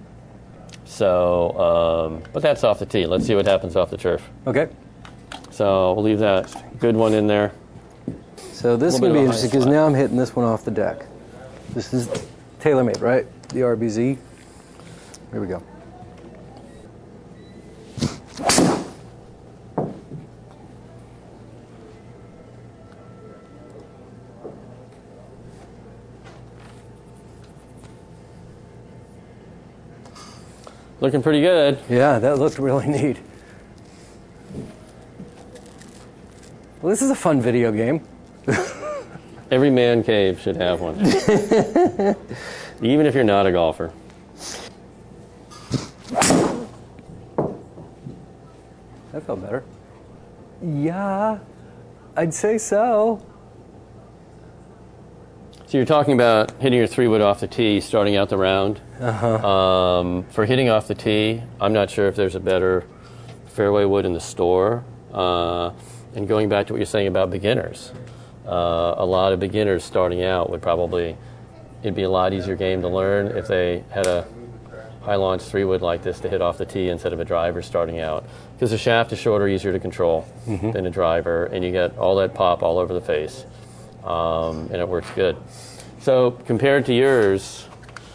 So, but that's off the tee. Let's see what happens off the turf. Okay. So we'll leave that good one in there. So this is going to be interesting because now I'm hitting this one off the deck. This is TaylorMade, right? The RBZ. Here we go. Looking pretty good. Yeah, that looked really neat. Well, this is a fun video game. Every man cave should have one. Even if you're not a golfer. That felt better. Yeah, I'd say so. So you're talking about hitting your 3-wood off the tee, starting out the round. For hitting off the tee, I'm not sure if there's a better fairway wood in the store. And going back to what you're saying about beginners, a lot of beginners starting out it'd be a lot easier game to learn if they had a high launch 3-wood like this to hit off the tee instead of a driver starting out. Because the shaft is shorter, easier to control than a driver, and you get all that pop all over the face. And it works good. So compared to yours,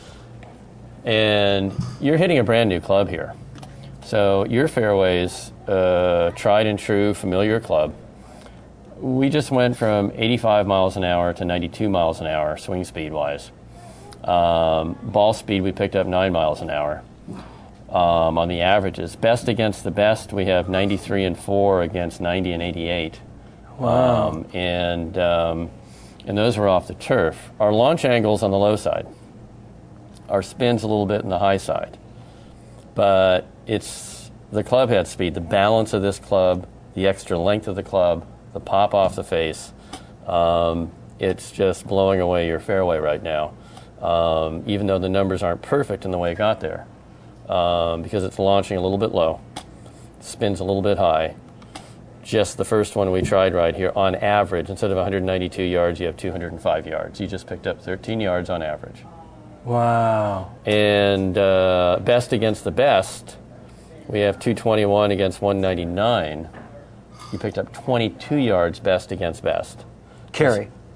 and you're hitting a brand new club here. So your fairways, tried and true, familiar club. We just went from 85 miles an hour to 92 miles an hour, swing speed wise. Ball speed, we picked up 9 miles an hour on the averages. Best against the best, we have 93 and 4 against 90 and 88. Wow. And those were off the turf. Our launch angle's on the low side. Our spin's a little bit in the high side. But it's the club head speed, the balance of this club, the extra length of the club, the pop off the face. It's just blowing away your fairway right now. Even though the numbers aren't perfect in the way it got there. Because it's launching a little bit low. Spin's a little bit high. Just the first one we tried right here, on average, instead of 192 yards, you have 205 yards. You just picked up 13 yards on average. Wow. And best against the best, we have 221 against 199. You picked up 22 yards best against best. Carry.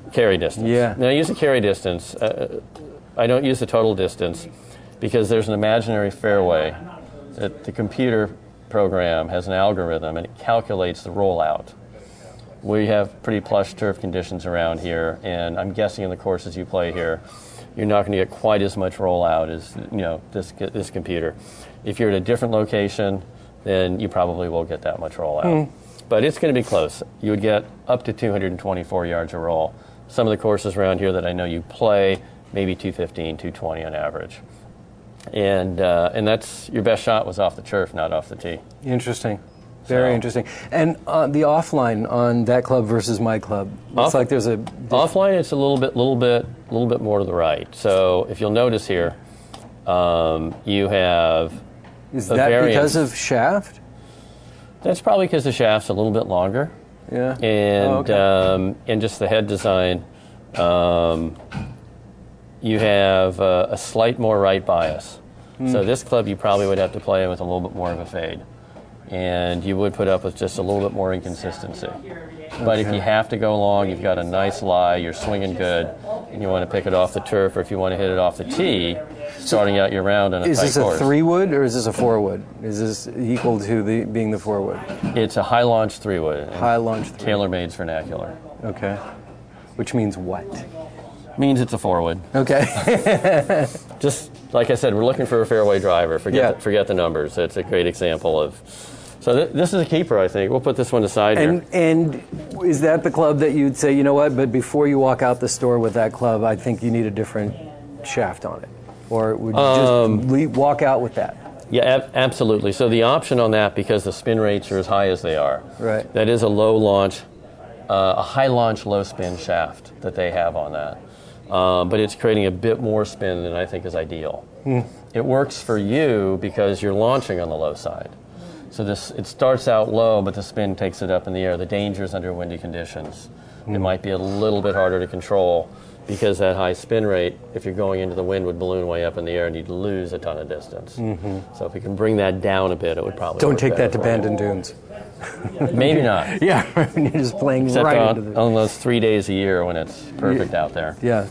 Carry distance. Yeah. Now, I use the carry distance. I don't use the total distance because there's an imaginary fairway that the computer program has an algorithm and it calculates the rollout. We have pretty plush turf conditions around here, and I'm guessing in the courses you play here, you're not going to get quite as much rollout as this computer. If you're at a different location, then you probably will get that much rollout. But it's going to be close. You would get up to 224 yards of roll. Some of the courses around here that I know you play, maybe 215, 220 on average. And that's your best shot was off the turf, not off the tee. Interesting. Very interesting. And the offline on that club versus my club, it's like there's a offline. It's a little bit more to the right. So if you'll notice here, you have is that variance. Because of shaft? That's probably because the shaft's a little bit longer. Yeah. And and just the head design, you have a slight more right bias. So this club you probably would have to play with a little bit more of a fade. And you would put up with just a little bit more inconsistency. But if you have to go long, you've got a nice lie, you're swinging good, and you want to pick it off the turf, or if you want to hit it off the tee, starting out your round on a tight course. Is this a 3-wood or is this a 4-wood? Is this equal to being the 4-wood? It's a high launch 3-wood. High launch 3-wood. TaylorMade's vernacular. Okay. Which means what? Means it's a 4-wood. Okay. Just like I said, we're looking for a fairway driver. Forget the numbers. It's a great example of. So this is a keeper, I think. We'll put this one aside here. And is that the club that you'd say, you know what, but before you walk out the store with that club, I think you need a different shaft on it? Or would you just walk out with that? Yeah, absolutely. So the option on that, because the spin rates are as high as they are, right. That is a low launch, a high launch, low spin shaft that they have on that. But it's creating a bit more spin than I think is ideal. It works for you because you're launching on the low side. So it starts out low, but the spin takes it up in the air. The danger is under windy conditions. It might be a little bit harder to control because that high spin rate, if you're going into the wind, would balloon way up in the air and you'd lose a ton of distance. So if we can bring that down a bit, it would probably Don't take that to Bandon Dunes. Maybe not. Yeah, you're just playing Except right on, into the... on those 3 days a year when it's perfect out there. Yeah.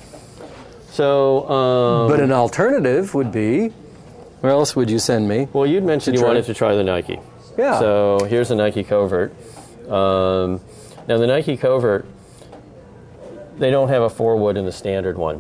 So, but an alternative would be, where else would you send me? Well, you'd mentioned you wanted to try the Nike. Yeah. So here's the Nike Covert. Now the Nike Covert, they don't have a 4-wood in the standard one.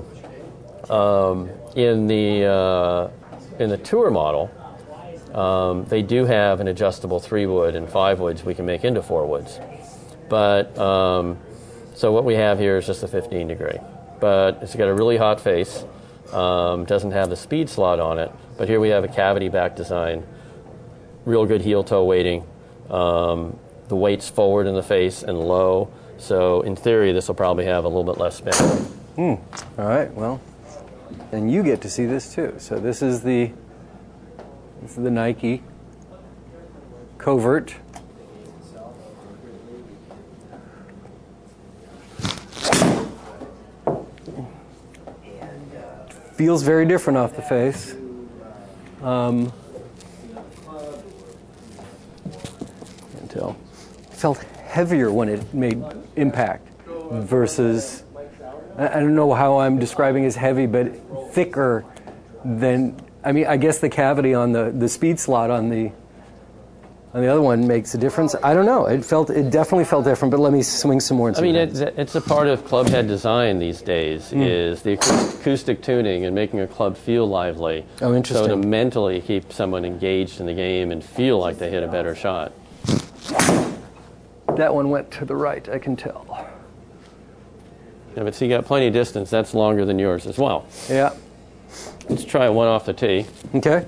In the tour model, they do have an adjustable 3-wood and 5-woods we can make into 4-woods. But so what we have here is just a 15 degree. But it's got a really hot face. Doesn't have the speed slot on it. But here we have a cavity back design. Real good heel toe weighting. The weight's forward in the face and low. So in theory, this will probably have a little bit less spin. All right. Well, then you get to see this too. So this is the Nike Covert. Feels very different off the face. Can't tell. Felt heavier when it made impact versus, I don't know how I'm describing as heavy, but thicker than, I mean, I guess the cavity on the speed slot on the other one makes a difference. I don't know. It definitely felt different, but let me swing some more. I mean, it's a part of club head design these days, is the acoustic tuning and making a club feel lively. Oh, interesting. So to mentally keep someone engaged in the game and feel like they hit a better shot. That one went to the right, I can tell. Yeah, but see, you got plenty of distance. That's longer than yours as well. Yeah. Let's try one off the tee. Okay.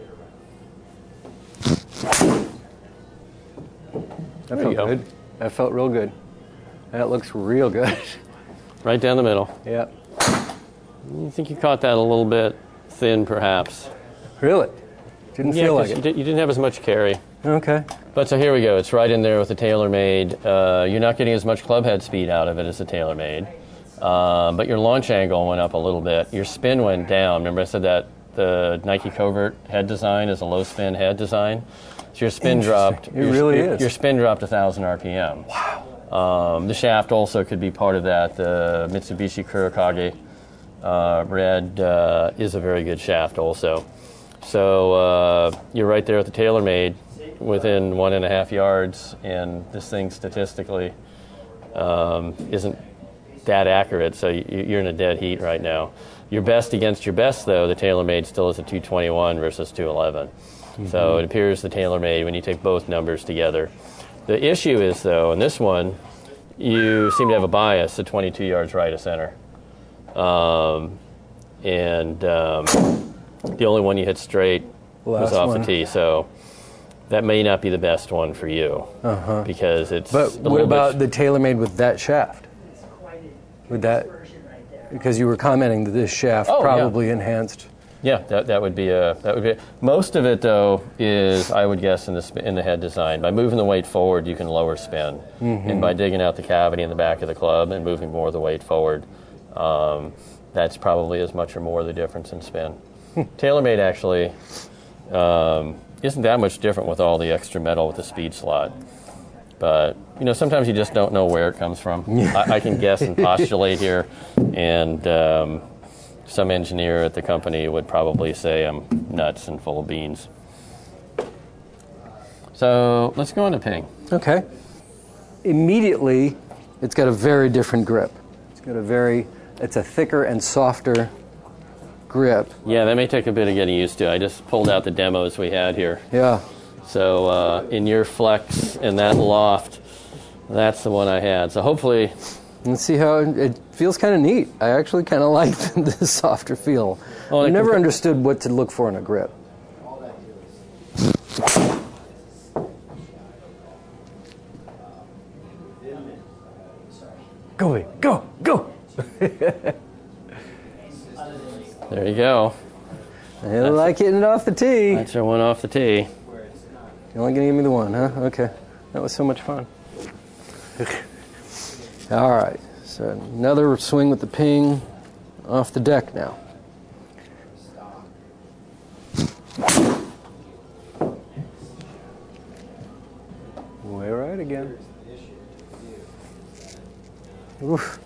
That felt good. That felt real good. That looks real good. Right down the middle. Yeah. You think you caught that a little bit thin, perhaps? Really? Didn't feel like it. You didn't have as much carry. Okay. But so here we go. It's right in there with the TaylorMade. You're not getting as much club head speed out of it as the TaylorMade. But your launch angle went up a little bit. Your spin went down. Remember I said that the Nike Covert head design is a low spin head design? So your spin dropped. It really is. Your spin dropped 1,000 RPM. Wow. The shaft also could be part of that. The Mitsubishi Kurokage red is a very good shaft also. So you're right there at the TaylorMade, within 1.5 yards, and this thing statistically isn't that accurate, so you're in a dead heat right now. Your best against your best, though, the TaylorMade still is a 221 versus 211. Mm-hmm. So it appears the TaylorMade, when you take both numbers together. The issue is, though, in this one, you seem to have a bias to 22 yards right of center. The only one you hit straight was off the tee, so that may not be the best one for you, because it's. But what about the TaylorMade with that shaft? Would that, because you were commenting that this shaft probably enhanced. Yeah, that would be most of it, though, is, I would guess, in the head design. By moving the weight forward, you can lower spin, and by digging out the cavity in the back of the club and moving more of the weight forward, that's probably as much or more the difference in spin. TaylorMade actually isn't that much different with all the extra metal with the speed slot. But, sometimes you just don't know where it comes from. I can guess and postulate here, and some engineer at the company would probably say I'm nuts and full of beans. So let's go on to ping. Okay. Immediately, it's got a very different grip. It's a thicker and softer grip. Yeah, that may take a bit of getting used to. I just pulled out the demos we had here. Yeah. So in your flex and that loft, that's the one I had. So hopefully... Let's see how it feels. Kind of neat. I actually kind of like the softer feel. I never understood what to look for in a grip. Go, go, go! There you go. I like hitting it off the tee. That's your one off the tee. You're only going to give me the one, huh? Okay. That was so much fun. All right. So another swing with the ping off the deck now. Way right again. Oof.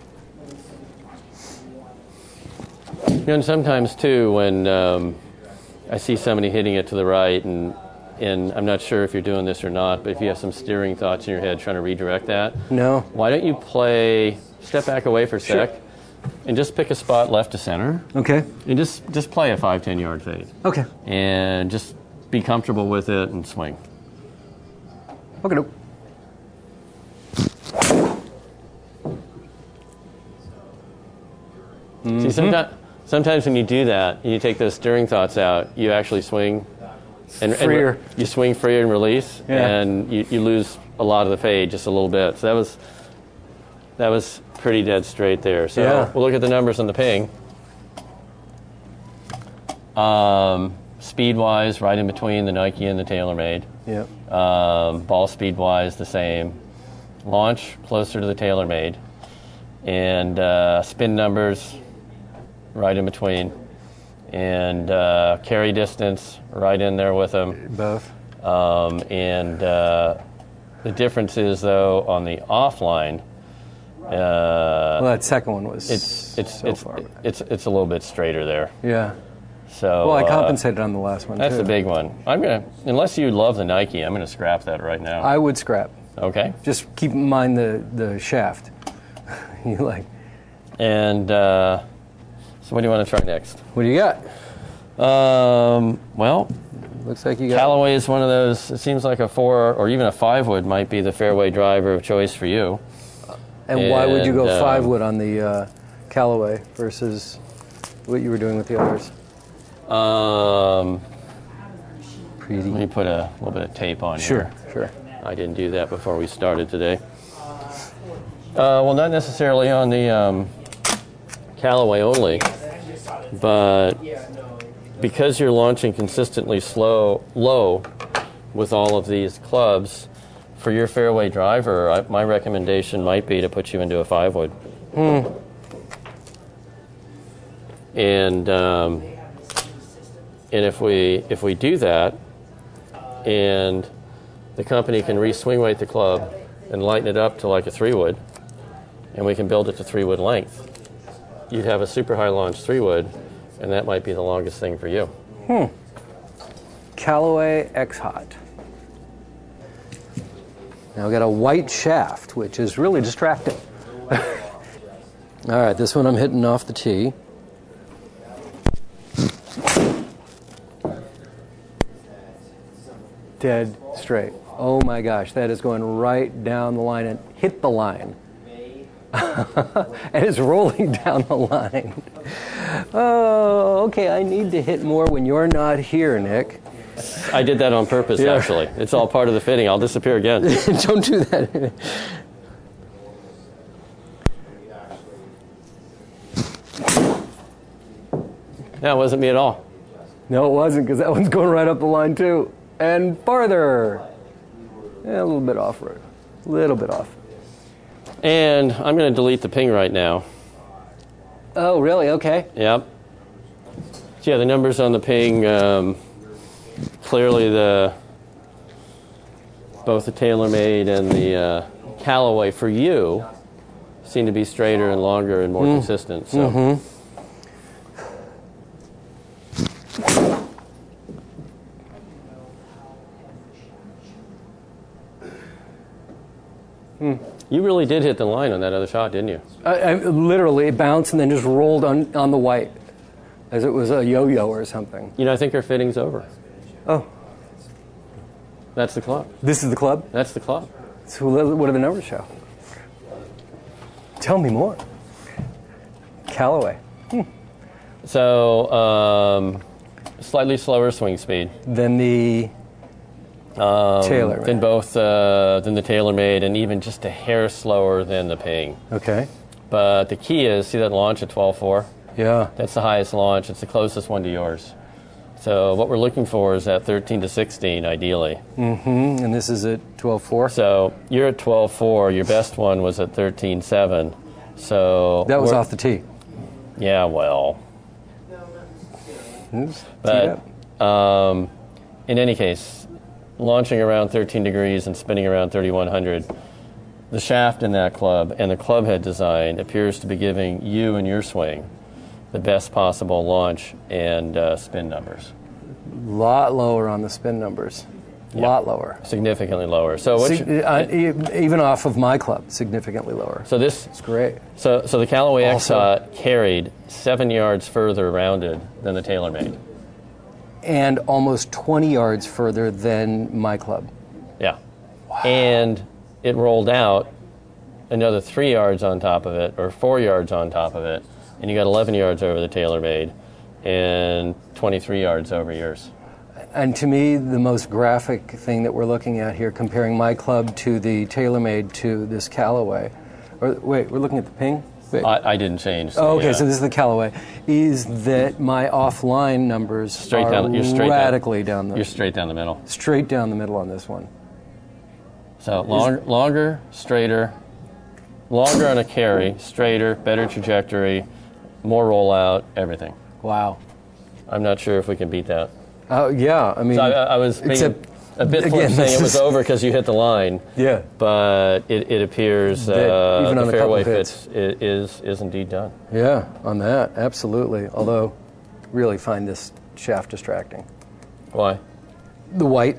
And sometimes, too, when I see somebody hitting it to the right, and I'm not sure if you're doing this or not, but if you have some steering thoughts in your head trying to redirect that, no. Why don't you step back away for a sec, and just pick a spot left to center. Okay. And just play a 5-10 yard fade. Okay. And just be comfortable with it and swing. Okay. Nope. See, sometimes when you do that, you take those steering thoughts out, you actually swing. And you swing freer and release, and you lose a lot of the fade just a little bit. So that was pretty dead straight there. So we'll look at the numbers on the ping. Speed-wise, right in between the Nike and the TaylorMade. Yep. Ball speed-wise, the same. Launch, closer to the TaylorMade. And spin numbers, right in between. And carry distance, right in there with them. Both. The difference is, though, on the offline. Well, that second one was it's far back. It's a little bit straighter there. Yeah. So well, I compensated on the last one. That's too. the big one. Unless you love the Nike, I'm gonna scrap that right now. I would scrap. Okay. Just keep in mind the shaft. You like. And so, what do you want to try next? What do you got? Well, looks like you got. Callaway is one of those. It seems like a 4 or even a 5 wood might be the fairway driver of choice for you. And why would you go 5 wood on the Callaway versus what you were doing with the others? Let me put a little bit of tape on here. Sure. I didn't do that before we started today. Well, not necessarily on the Callaway only, but because you're launching consistently low with all of these clubs, for your fairway driver, my recommendation might be to put you into a 5 wood. And if we do that, and the company can re-swing weight the club and lighten it up to like a 3-wood, and we can build it to 3-wood length, you'd have a super high launch 3-wood, and that might be the longest thing for you. Callaway X-Hot. Now we got a white shaft, which is really distracting. All right, this one I'm hitting off the tee. Dead straight. Oh my gosh, that is going right down the line and hit the line. And it's rolling down the line. Oh, okay, I need to hit more when you're not here, Nick. I did that on purpose, Yeah. actually. It's all part of the fitting. I'll disappear again. Don't do that. That wasn't me at all. No, it wasn't, because that one's going right up the line, too. And farther. Yeah, a little bit off road. A little bit off. And I'm going to delete the ping right now. Oh, really? Okay. Yep. So yeah, the numbers on the ping, clearly both the TaylorMade and the Callaway for you seem to be straighter and longer and more consistent. So. You really did hit the line on that other shot, didn't you? I literally, it bounced and then just rolled on the white, as it was a yo-yo or something. You know, I think our fitting's over. Oh, That's the club. this is the club? That's the club. So what do the numbers show? Tell me more. Callaway. So, slightly slower swing speed. Then the TaylorMade. Than the TaylorMade, and even just a hair slower than the Ping. Okay. But the key is, see that launch at 12.4? Yeah. That's the highest launch. It's the closest one to yours. So what we're looking for is that 13 to 16, ideally. And this is at 12.4? So you're at 12.4. Your best one was at 13.7. So That was we're- off the tee. Yeah, well. Oops, But teed up. in any case, launching around 13 degrees and spinning around 3,100, the shaft in that club and the club head design appears to be giving you and your swing the best possible launch and spin numbers. Lot lower on the spin numbers. Lot lower. Significantly lower. So what Even off of my club, significantly lower. so this It's great. so the Callaway Also- X-Hot carried 7 yards further rounded than the TaylorMade. And almost 20 yards further than my club. Yeah. And it rolled out another 3 yards on top of it, or 4 yards on top of it, and you got 11 yards over the TaylorMade and 23 yards over yours. And to me, the most graphic thing that we're looking at here, comparing my club to the TaylorMade to this Callaway, or wait, we're looking at the Ping? Wait. I didn't change. Oh, okay, yeah. so this is the Callaway. Is that my offline numbers Straight are down- you're straight down. radically down the You're straight down the middle. straight down the middle on this one. So longer, straighter, longer on a carry, straighter, better trajectory, more rollout, everything. Wow. I'm not sure if we can beat that. Oh yeah, I mean, So I was being except, a bit flip again, saying this it was is- over because you hit the line. yeah. But it appears That even on the a couple fairway of hits. fits is indeed done. Yeah, on that, absolutely. Although, really find this shaft distracting. Why? The white.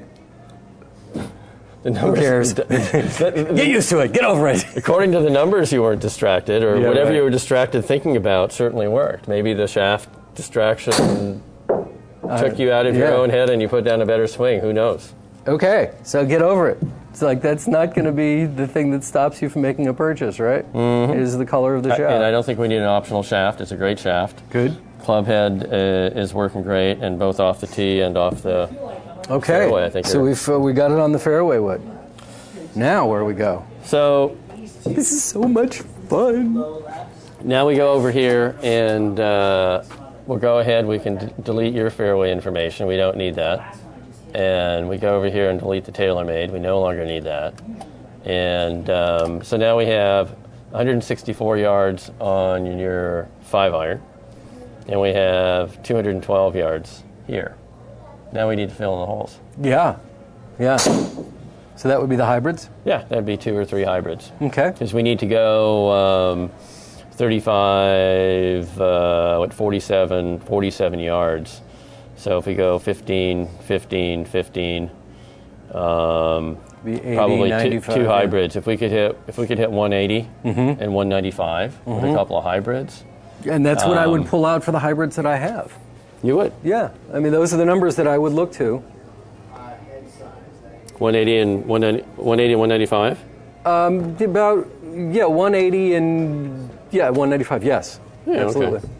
The numbers, cares? Get used to it. Get over it. According to the numbers, you weren't distracted, or Yeah, whatever right. you were distracted thinking about certainly worked. Maybe the shaft distraction took you out of your yeah. own head and you put down a better swing. Who knows? Okay, so get over it. It's like that's not going to be the thing that stops you from making a purchase, right? Is the color of the shaft. And I don't think we need an optional shaft. It's a great shaft. Good. Club head is working great, and both off the tee and off the Okay. fairway, I think So you're- we got it on the fairway wood. Now where we go? So This is so much fun. now we go over here, and we'll go ahead. We can delete your fairway information. We don't need that. And we go over here and delete the TaylorMade. We no longer need that. And so now we have 164 yards on your 5-iron, and we have 212 yards here. Now we need to fill in the holes. Yeah. Yeah. So that would be the hybrids? Yeah, that'd be 2 or 3 hybrids. Okay. Because we need to go 35, 47 yards. So if we go 15, 15, 15, Be 80, probably 95, two yeah. hybrids. If we could hit 180 and 195 with a couple of hybrids, And that's what I would pull out for the hybrids that I have. you would. Yeah. I mean, those are the numbers that I would look to. 180 and 195. About, 180 and, 195, yes. Yeah, Absolutely. okay.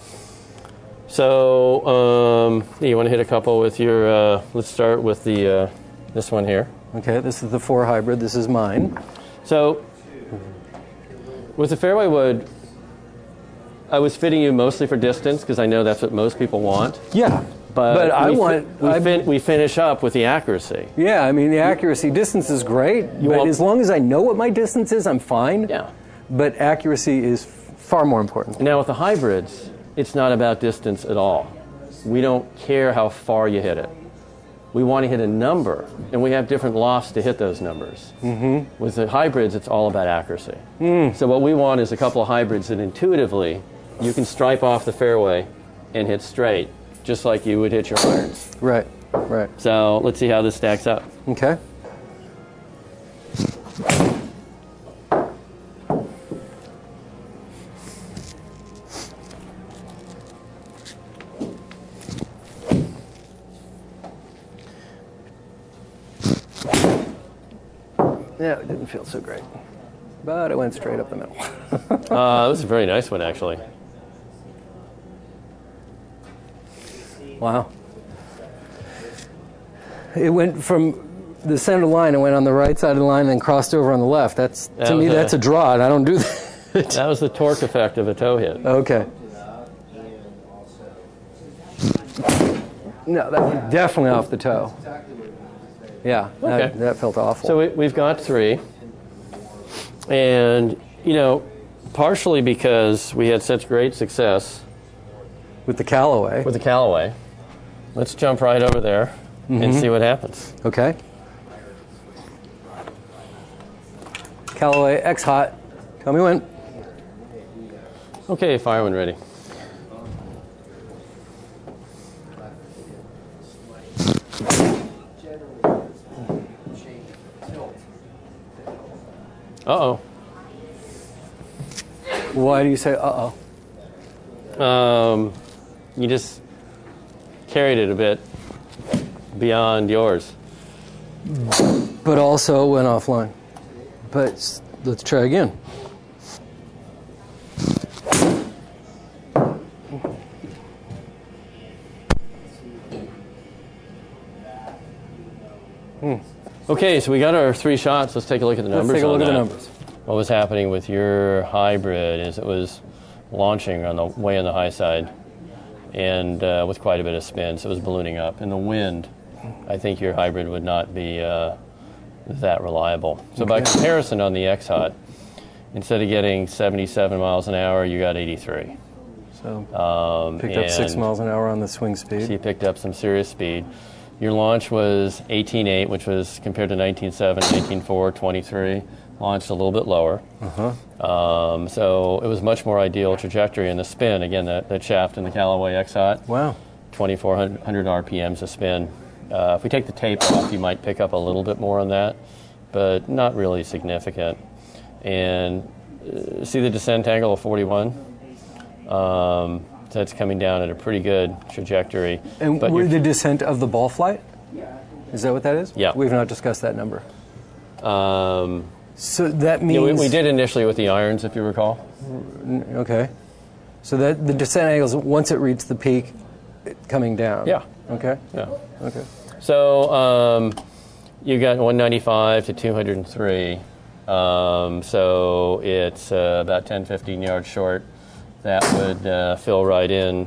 So you want to hit a couple with your? Let's start with the this one here. Okay, this is the 4 hybrid. This is mine. So with the fairway wood, I was fitting you mostly for distance because I know that's what most people want. Yeah. But I we want... we finish up with the accuracy. Yeah, I mean, the accuracy, distance is great, but want- as long as I know what my distance is, I'm fine. Yeah. But accuracy is far more important. Now with the hybrids, it's not about distance at all. We don't care how far you hit it. We want to hit a number, and we have different lofts to hit those numbers. Mm-hmm. With the hybrids, it's all about accuracy. So what we want is a couple of hybrids that intuitively you can stripe off the fairway and hit straight, just like you would hit your irons. Right, right. So let's see how this stacks up. Okay. Yeah, it didn't feel so great. But it went straight up the middle. This is a very nice one, actually. Wow. It went from the center line, it went on the right side of the line and then crossed over on the left. That's, to me, that's a draw, and I don't do that. That was the torque effect of a toe hit. Okay. No, that went definitely off the toe. Yeah, Okay. that felt awful. So we've got 3. And, partially because we had such great success with the Callaway. with the Callaway, let's jump right over there and see what happens. Okay. Callaway X Hot. Tell me when. Okay, fire when ready. Uh-oh. Why do you say uh-oh? You just carried it a bit beyond yours. But also went offline. But let's try again. Okay, so we got our 3 shots. Let's take a look at the numbers. Let's take a look on at the that. numbers. What was happening with your hybrid is it was launching on the way on the high side and with quite a bit of spin, so it was ballooning up. In the wind, I think your hybrid would not be that reliable. So by comparison on the X-Hot, instead of getting 77 miles an hour, you got 83. So picked up 6 and- miles an hour on the swing speed. So you picked up some serious speed. Your launch was 18.8, which was compared to 19.7, 19.4, 23. Launched a little bit lower. So it was much more ideal trajectory in the spin. Again, that shaft in the Callaway X-Hot, Wow. 2,400 RPMs of spin. If we take the tape off, you might pick up a little bit more on that, but not really significant. And see the descent angle of 41? So it's coming down at a pretty good trajectory. And but were your- the descent of the ball flight? Is that what that is? Yeah. We've not discussed that number. um, So that means... yeah, we did initially with the irons, if you recall. Okay. So that the descent angle is once it reached the peak, coming down. Yeah. Okay. Yeah. Okay. So you got 195 to 203. So it's about 10, 15 yards short. That would fill right in.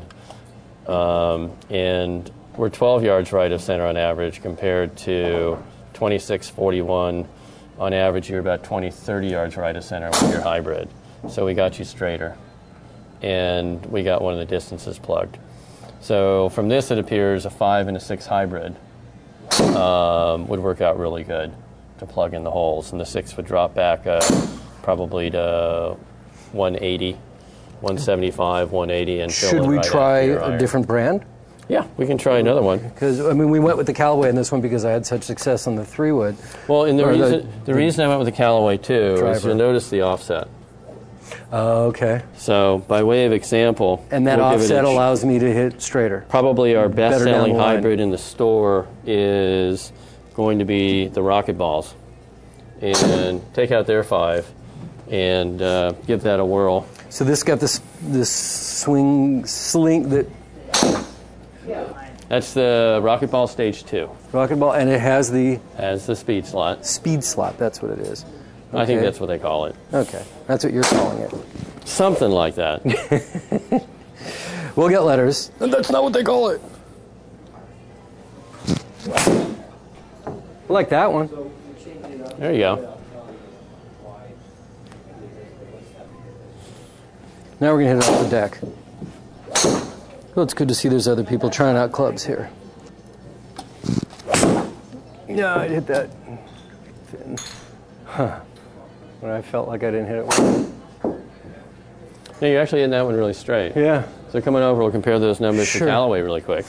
And we're 12 yards right of center on average compared to 26.41 on average. You're about 20, 30 yards right of center with your hybrid. So we got you straighter. And we got one of the distances plugged. So from this, it appears a 5 and a 6 hybrid would work out really good. to plug in the holes, and the 6 would drop back probably to 180, 175, 180, and fill Should it we right try after your a iron. different brand? Yeah, we can try another one. Because, I mean, we went with the Callaway in this one because I had such success on the 3-wood. Well, and Or the reason I went with the Callaway too is Driver. you'll notice the offset. Okay. So, by way of example, And that we'll give it offset a allows me to hit straighter. probably our Better down best-selling the line. hybrid in the store is going to be the Rocket Balls. And take out their 5 and give that a whirl. So this got this sling that That's the Rocket Ball Stage 2. rocket ball, and it has the Has the speed slot. speed slot. That's what it is. I think Okay. that's what they call it. Okay, that's what you're calling it. Something like that. We'll get letters. And that's not what they call it. I like that one. There you go. Now we're going to hit it off the deck. Well, it's good to see there's other people trying out clubs here. No, I hit that. Huh. When I felt like I didn't hit it well. No, you're actually in that one really straight. Yeah. So coming over, we'll compare those numbers Sure. to Callaway really quick.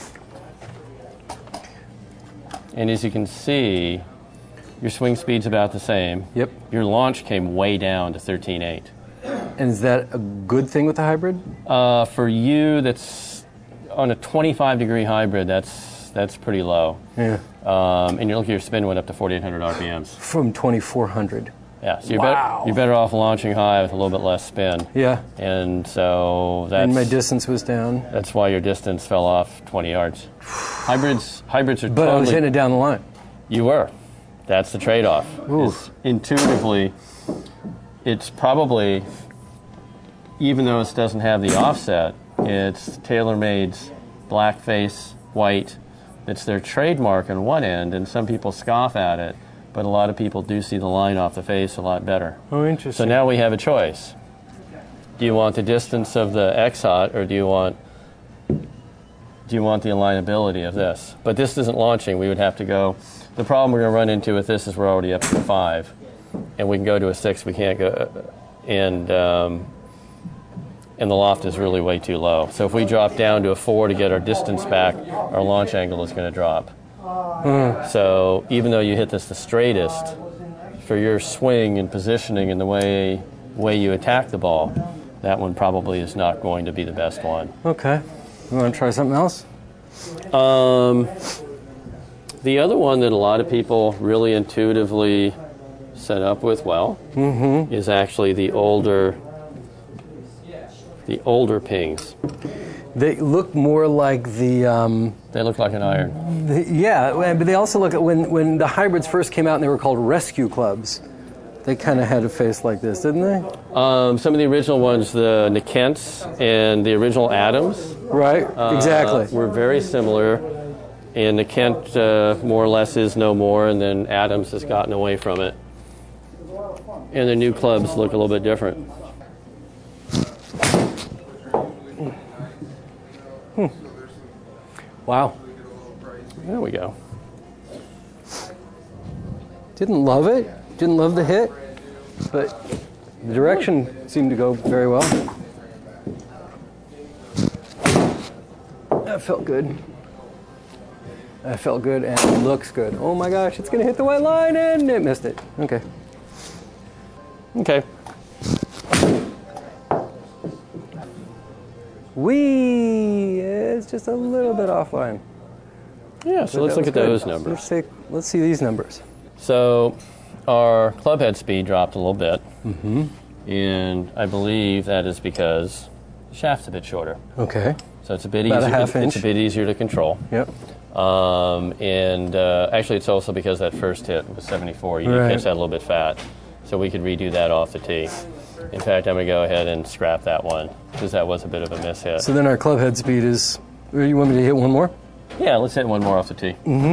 And as you can see, your swing speed's about the same. Yep. Your launch came way down to 13.8. And is that a good thing with the hybrid? For you, that's on a 25-degree hybrid, that's pretty low. Yeah. And your spin went up to 4,800 RPMs. From 2,400. Yeah, so you're, Wow. you're better off launching high with a little bit less spin. Yeah. And so And my that's, distance was down. that's why your distance fell off 20 yards. Hybrids are But I was totally... hitting it down the line. You were. That's the trade-off. Oof. Is intuitively, it's probably, even though it doesn't have the offset, it's TaylorMade's black face, white. It's their trademark on one end, and some people scoff at it, but a lot of people do see the line off the face a lot better. Oh, interesting. So now we have a choice. Do you want the distance of the X-Hot, or do you want the alignability of this? But this isn't launching. We would have to go. The problem we're going to run into with this is we're already up to a 5, and we can go to a 6. We can't go, and the loft is really way too low. So if we drop down to a 4 to get our distance back, our launch angle is going to drop. So even though you hit this the straightest, for your swing and positioning and the way you attack the ball, that one probably is not going to be the best one. Okay. You want to try something else? The other one that a lot of people really intuitively set up with well is actually the older pings. They look more like the They look like an iron. yeah, but they also look at when the hybrids first came out and they were called rescue clubs. They kind of had a face like this, didn't they? Some of the original ones, the Nikents and the original Adams, Right. Exactly. were very similar. And Nikent more or less is no more, and then Adams has gotten away from it. And the new clubs look a little bit different. Wow. There we go. Didn't love it. Didn't love the hit, but the direction seemed to go very well. That felt good. That felt good and it looks good. Oh my gosh, it's going to hit the white line and it missed it. Okay. Okay. It's just a little bit offline. Yeah, so let's look at those numbers. Let's see these numbers. So our club head speed dropped a little bit. And I believe that is because the shaft's a bit shorter. Okay. So it's a bit About a easier. half inch. It's a bit easier to control. Yep. And actually, it's also because that first hit was 74. You Right. catch that a little bit fat, so we could redo that off the tee. In fact, I'm going to go ahead and scrap that one because that was a bit of a miss hit. So then our club head speed is. You want me to hit one more? Yeah, let's hit one more off the tee.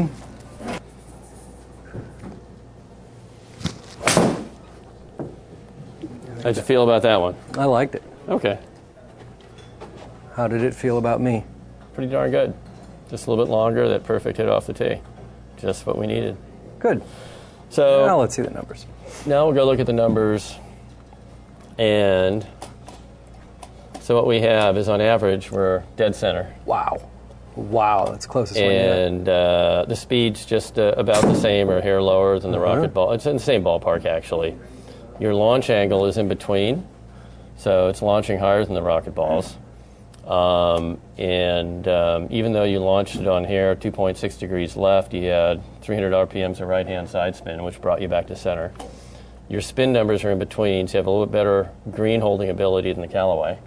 How'd you feel about that one? I liked it. Okay, How did it feel about me? pretty darn good. Just a little bit longer, that perfect hit off the tee. Just what we needed. Good. So Now let's see the numbers. now we'll go look at the numbers. And so what we have is on average, we're dead center. Wow. Wow, that's the closest one yet. And the speed's just about the same or a hair lower than the rocket ball. It's in the same ballpark, actually. Your launch angle is in between, so it's launching higher than the rocket balls. Even though you launched it on here 2.6 degrees left, you had 300 RPMs of right-hand side spin, which brought you back to center. Your spin numbers are in between, so you have a little bit better green holding ability than the Callaway.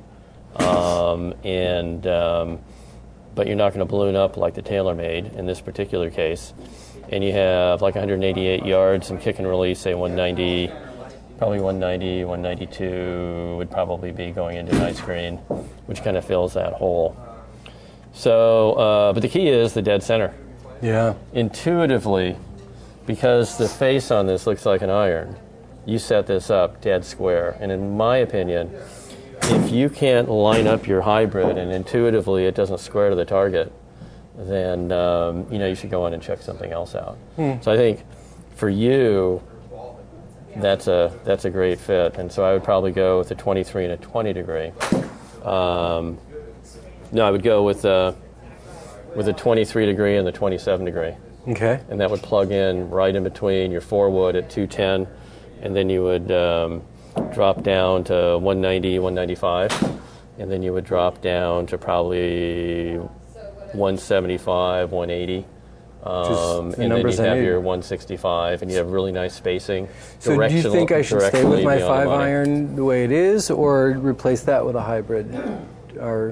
But you're not going to balloon up like the TaylorMade in this particular case. And you have like 188 yards and kick and release, say 190, probably 190, 192 would probably be going into nice green, which kind of fills that hole. So, but the key is the dead center. Yeah. Intuitively, because the face on this looks like an iron, you set this up dead square. And in my opinion, if you can't line up your hybrid and intuitively it doesn't square to the target, then you should go on and check something else out. So I think for you, that's a great fit. And so I would probably go with a 23 and a 20 degree. No, I would go with a 23 degree and the 27 degree. Okay. And that would plug in right in between your 4-wood at 210, and then you would drop down to 190, 195, and then you would drop down to probably 175, 180. And then you'd have your 165, and you have really nice spacing. So do you think I should stay with my directionally beyond the money. 5-iron the way it is, or replace that with a hybrid? Or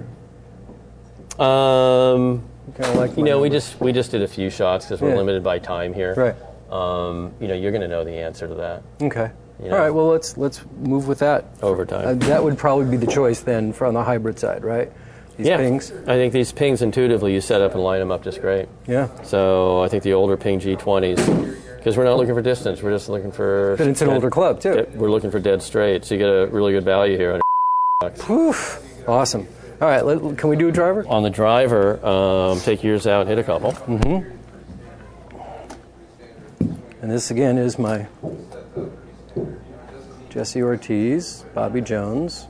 kind of like we just did a few shots because we're limited by time here. Right. You're going to know the answer to that. Okay. You All right. Well, let's move with that. Over time. That would probably be the choice then for on the hybrid side, right? These pings. I think these pings intuitively you set up and line them up just great. Yeah. So I think the older Ping G20s, because we're not looking for distance, we're just looking for. But it's an older club too. We're looking for dead straight, so you get a really good value here. Poof. Awesome. All right. Can we do a driver? On the driver, take yours out and hit a couple. Mm-hmm. And this again is my Jesse Ortiz, Bobby Jones.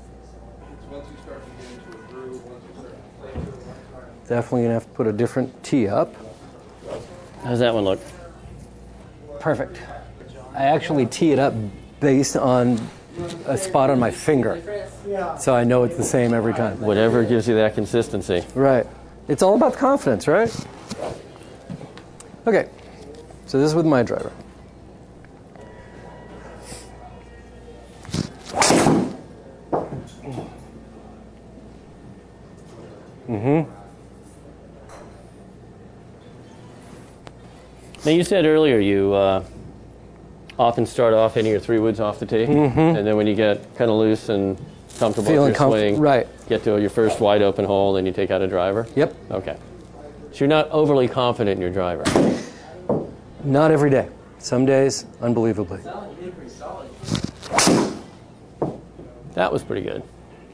Definitely going to have to put a different tee up. How's that one look? Perfect. I actually tee it up based on a spot on my finger. So I know it's the same every time. Whatever gives you that consistency. Right. It's all about confidence, right? Okay. So this is with my driver. Mm-hmm. Now, you said earlier you often start off hitting your 3-woods off the tee, and then when you get kind of loose and comfortable with your swing, right. Get to your first wide open hole, then you take out a driver? Yep. Okay. So you're not overly confident in your driver? Not every day. Some days, unbelievably. That was pretty good.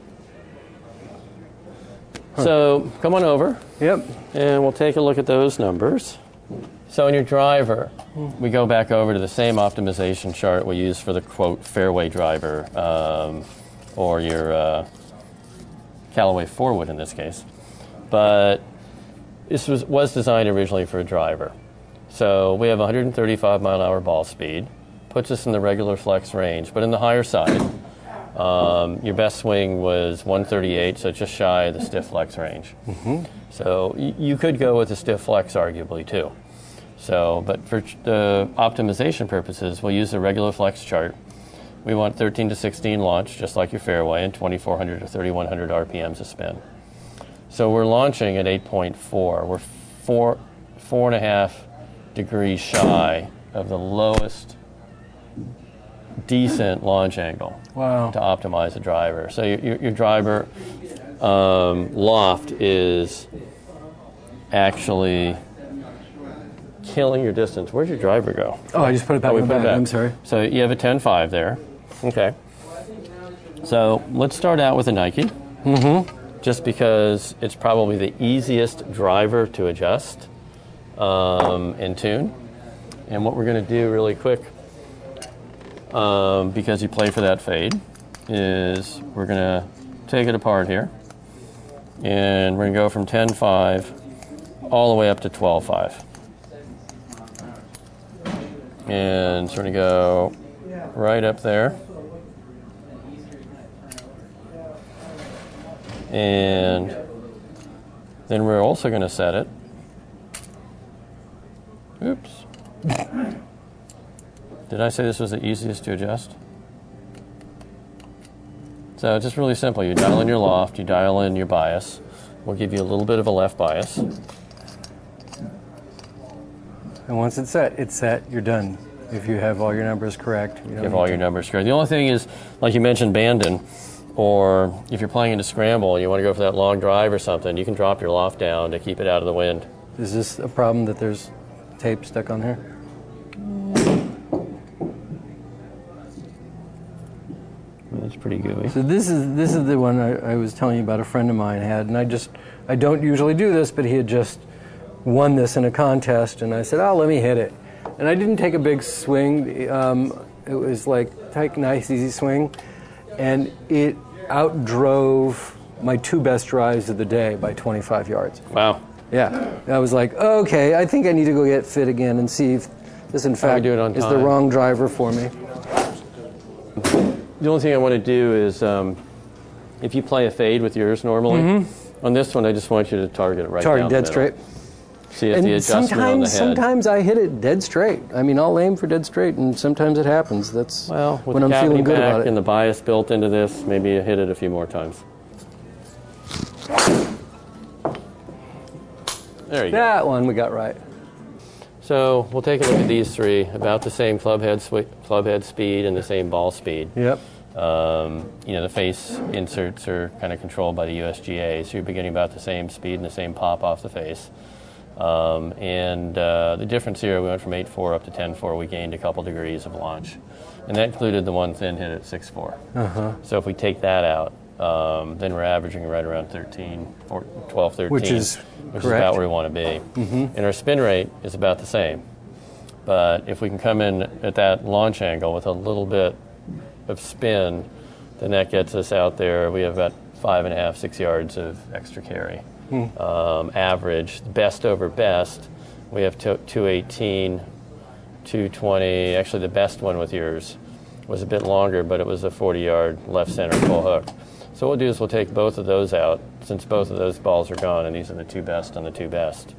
So come on over. Yep. And we'll take a look at those numbers. So in your driver, we go back over to the same optimization chart we use for the, quote, fairway driver, or your Callaway 4-wood in this case. But this was designed originally for a driver. So we have 135 mile-an-hour ball speed, puts us in the regular flex range, but in the higher side. Your best swing was 138, so just shy of the stiff flex range. Mm-hmm. So you could go with a stiff flex, arguably, too. So, but for the optimization purposes, we'll use the regular flex chart. We want 13 to 16 launch, just like your fairway, and 2,400 to 3,100 RPMs a spin. So we're launching at 8.4. We're 4.5 degrees shy of the lowest decent launch angle. Wow. To optimize a driver. So your driver loft is actually killing your distance. Where'd your driver go? Oh, I just put it back in the bag. I'm sorry. So you have a 10.5 there. Okay. So let's start out with a Nike. Mm-hmm. Just because it's probably the easiest driver to adjust and tune. And what we're going to do really quick because you play for that fade, is we're going to take it apart here. And we're going to go from 10-5 all the way up to 12-5. And so we're going to go right up there. And then we're also going to set it. Oops. Did I say this was the easiest to adjust? So it's just really simple. You dial in your loft, you dial in your bias. We'll give you a little bit of a left bias. And once it's set, you're done. If you have all your numbers correct. You have all your numbers correct. The only thing is, like you mentioned, Bandon, or if you're playing into scramble and you want to go for that long drive or something, you can drop your loft down to keep it out of the wind. Is this a problem that there's tape stuck on here? That's pretty gooey. So this is the one I was telling you about. A friend of mine had, and I don't usually do this, but he had just won this in a contest, and I said, "Oh, let me hit it." And I didn't take a big swing. It was like take a nice easy swing, and it outdrove my two best drives of the day by 25 yards. Wow. Yeah. I was like, okay, I think I need to go get fit again and see if this, in fact, is the wrong driver for me. The only thing I want to do is, if you play a fade with yours normally, on this one I just want you to target it right down the dead middle. straight. See if the adjustment on the head. Sometimes I hit it dead straight. I mean, I'll aim for dead straight, and sometimes it happens. That's when I'm feeling good about it. And the bias built into this, maybe you hit it a few more times. There you go. That one we got right. So we'll take a look at these three, about the same club head speed and the same ball speed. Yep. The face inserts are kind of controlled by the USGA, so you're getting about the same speed and the same pop off the face. The difference here, we went from 8.4 up to 10.4. We gained a couple degrees of launch, and that included the one thin hit at 6.4. So if we take that out, then we're averaging right around 12, 13, which is about where we want to be. And our spin rate is about the same. But if we can come in at that launch angle with a little bit of spin, then that gets us out there. We have about 5.5, 6 yards of extra carry. Average, best over best, we have 218, 220. Actually, the best one with yours was a bit longer, but it was a 40-yard left center full hook. So what we'll do is we'll take both of those out, since both of those balls are gone, and these are the two best on the two best.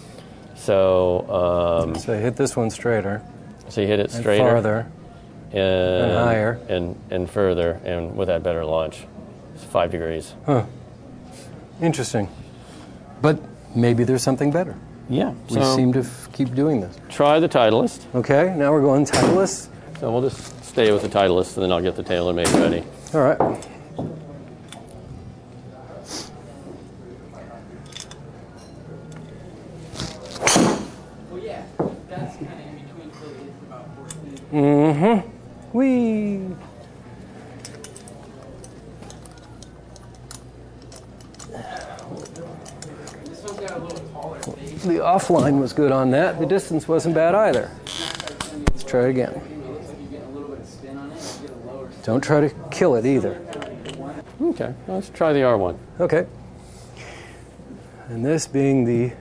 So you hit this one straighter. So you hit it straighter. And farther. And higher. And further, and with that better launch. It's 5 degrees. Huh. Interesting. But maybe there's something better. Yeah. We seem to keep doing this. Try the Titleist. Okay, now we're going Titleist. So we'll just stay with the Titleist, and then I'll get the TaylorMade ready. All right. Whee! The offline was good on that. The distance wasn't bad either. Let's try it again. Don't try to kill it either. Okay, let's try the R1. Okay. And this being the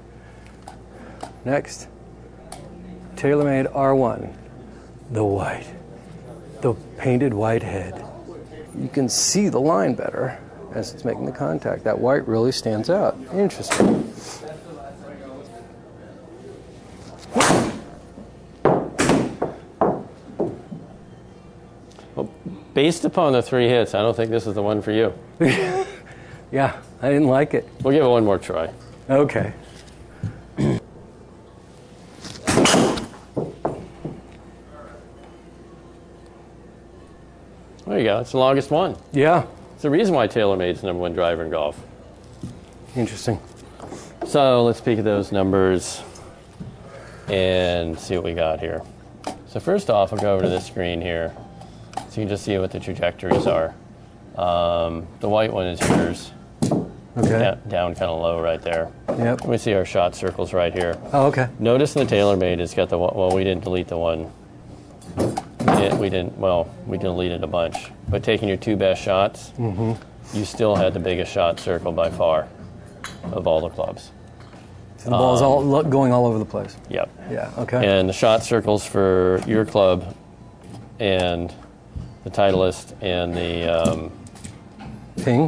next TaylorMade R1, the white, the painted white head. You can see the line better as it's making the contact. That white really stands out. Interesting. Well, based upon the 3 hits, I don't think this is the one for you. Yeah, I didn't like it. We'll give it one more try. Okay. There you go. It's the longest one. Yeah. It's the reason why TaylorMade's the #1 driver in golf. Interesting. So let's peek at those numbers and see what we got here. So first off, I'll go over to this screen here so you can just see what the trajectories are. The white one is yours. Okay. Down kind of low right there. Yep. We see our shot circles right here. Oh, okay. Notice the TaylorMade has got the, well, we didn't delete the one we didn't lead it a bunch. But taking your 2 best shots, you still had the biggest shot circle by far of all the clubs. So the ball's all going all over the place. Yep. Yeah, okay. And the shot circles for your club and the Titleist and the Ping?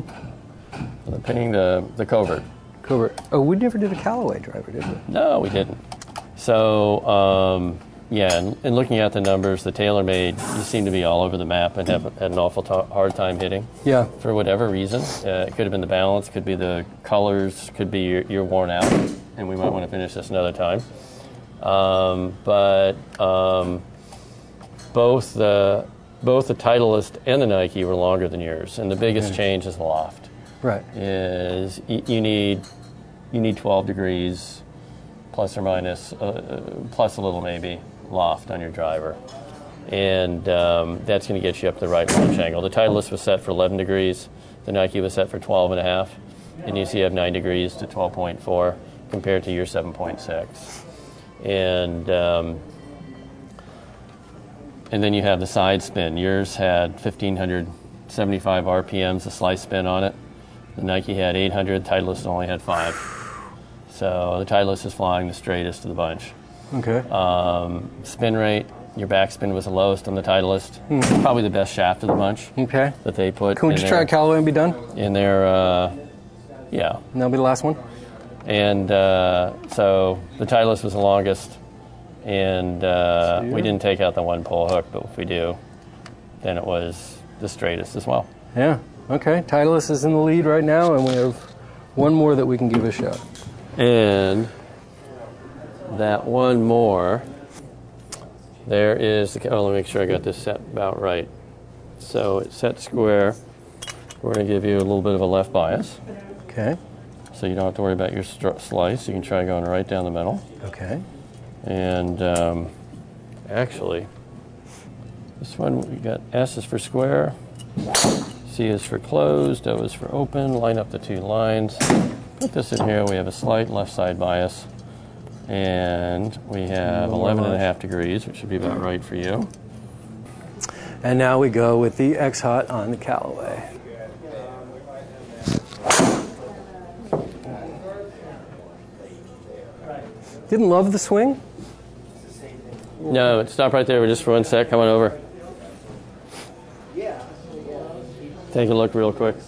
the Covert. Covert. Oh, we never did a Callaway driver, did we? No, we didn't. So, and looking at the numbers, the TaylorMade, you seem to be all over the map and have had an awful hard time hitting. Yeah. For whatever reason. It could have been the balance, could be the colors, could be you're worn out, and we might want to finish this another time. But both the Titleist and the Nike were longer than yours, and the biggest change is the loft. Right. Is you need 12 degrees plus or minus, plus a little maybe, loft on your driver. And that's going to get you up the right launch angle. The Titleist was set for 11 degrees. The Nike was set for 12.5. And you see you have 9 degrees to 12.4 compared to your 7.6. And then you have the side spin. Yours had 1,575 RPMs, a slice spin on it. The Nike had 800. Titleist only had 5. So the Titleist is flying the straightest of the bunch. Okay. Spin rate, your backspin was the lowest on the Titleist. Probably the best shaft of the bunch. Okay. That they put. Can we just try a Callaway and be done? In their, yeah. And that'll be the last one? And so the Titleist was the longest, and we didn't take out the one pull hook, but if we do, then it was the straightest as well. Yeah. Okay. Titleist is in the lead right now, and we have one more that we can give a shot. And that one more, there is the, let me make sure I got this set about right. So it's set square. We're going to give you a little bit of a left bias. Okay. So you don't have to worry about your slice. You can try going right down the middle. Okay. And actually, this one we got S is for square, C is for closed, O is for open. Line up the 2 lines. Put this in here. We have a slight left side bias. And we have 11.5 degrees, which should be about right for you. And now we go with the X-Hot on the Callaway. Didn't love the swing? No, stop right there just for 1 sec. Come on over. Take a look real quick.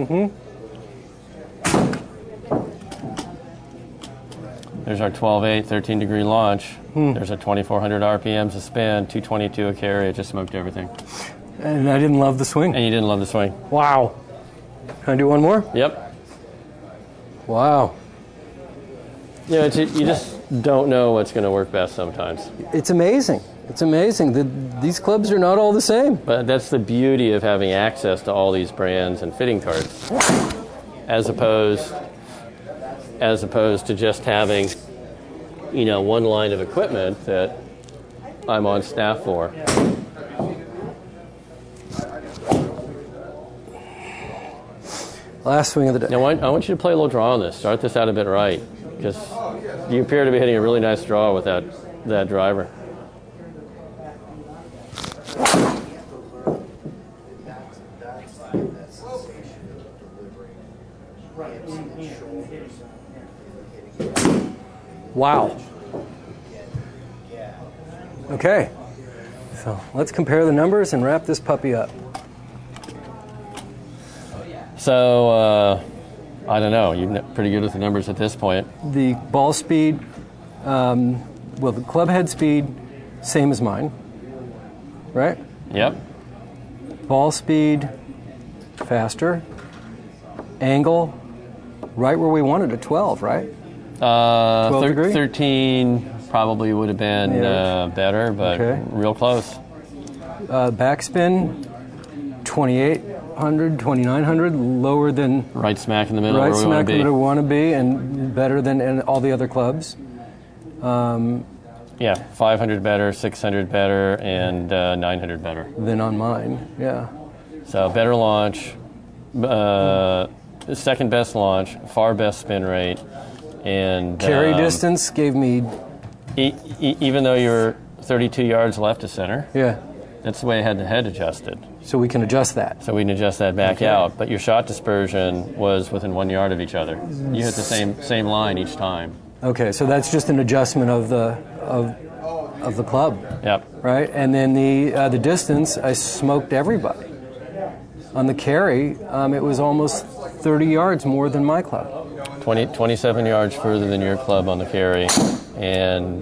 There's our 12.8, 13-degree launch. There's a 2,400 RPMs a spin, 222 a carry. It just smoked everything. And I didn't love the swing. And you didn't love the swing. Wow. Can I do one more? Yep. Wow. Yeah, you just don't know what's going to work best sometimes. It's amazing. It's amazing. These clubs are not all the same. But that's the beauty of having access to all these brands and fitting cards, as opposed to just having, one line of equipment that I'm on staff for. Last swing of the day. Now, I want you to play a little draw on this. Start this out a bit right, because you appear to be hitting a really nice draw with that driver. Wow. Okay. So let's compare the numbers and wrap this puppy up. So, I don't know. You're pretty good with the numbers at this point. The ball speed, the club head speed, same as mine, right? Yep. Ball speed, faster. Angle, right where we wanted at 12, right? 13 probably would have been better, but real close. Backspin, 2,800, 2,900, lower than... Right smack in the middle right where we want to be. Right smack where we want to be, and better than in all the other clubs. 500 better, 600 better, and 900 better. Than on mine, yeah. So better launch, second best launch, far best spin rate, and... Carry distance gave me... even though you're 32 yards left of center, yeah, That's the way I had the head adjusted. So we can adjust that. So we can adjust that back out. But your shot dispersion was within 1 yard of each other. You hit the same line each time. Okay, so that's just an adjustment of the club. Yep. Right, and then the distance, I smoked everybody. On the carry, it was almost 30 yards more than my club. 27 yards further than your club on the carry, and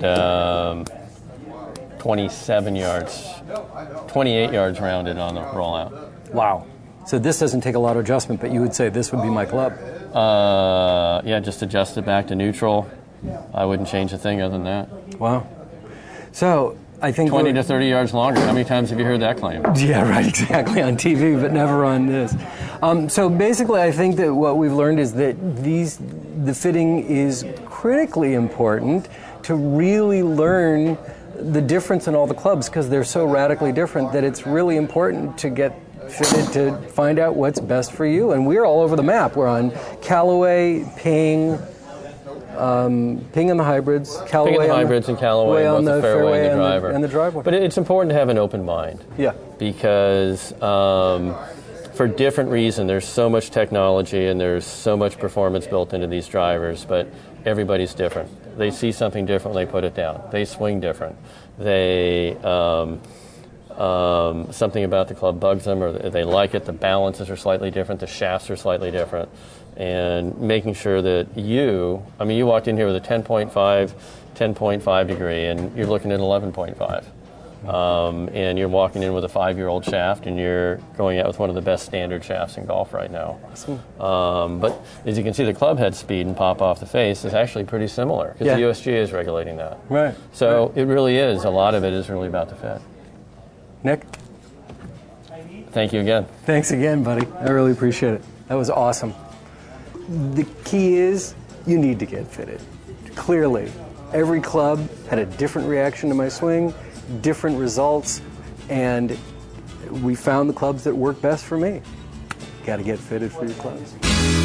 28 yards rounded on the rollout. Wow. So this doesn't take a lot of adjustment, but you would say this would be my club. Yeah, just adjust it back to neutral. I wouldn't change a thing other than that. Wow. So I think 20 to 30 yards longer. How many times have you heard that claim? Yeah, right, exactly, on TV, but never on this. So basically, I think that what we've learned is that the fitting is critically important to really learn the difference in all the clubs, because they're so radically different that it's really important to get fitted to find out what's best for you. And we're all over the map. We're on Callaway, Ping, Ping on the hybrids, Callaway Ping on the hybrids and Callaway, both the fairway and the driver. And the driveway. But it's important to have an open mind. Yeah. Because for different reasons, there's so much technology and there's so much performance built into these drivers, but everybody's different. They see something different, they put it down. They swing different. They something about the club bugs them, or they like it. The balances are slightly different. The shafts are slightly different. And making sure that you walked in here with a 10.5 degree, and you're looking at 11.5. And you're walking in with a 5-year-old shaft, and you're going out with one of the best standard shafts in golf right now. Awesome. But as you can see, the club head speed and pop off the face is actually pretty similar, because the USGA is regulating that. Right. So it really is, a lot of it is really about the fit. Nick? Thank you again. Thanks again, buddy. I really appreciate it. That was awesome. The key is you need to get fitted. Clearly, every club had a different reaction to my swing, different results, and we found the clubs that work best for me. Got to get fitted for your clubs.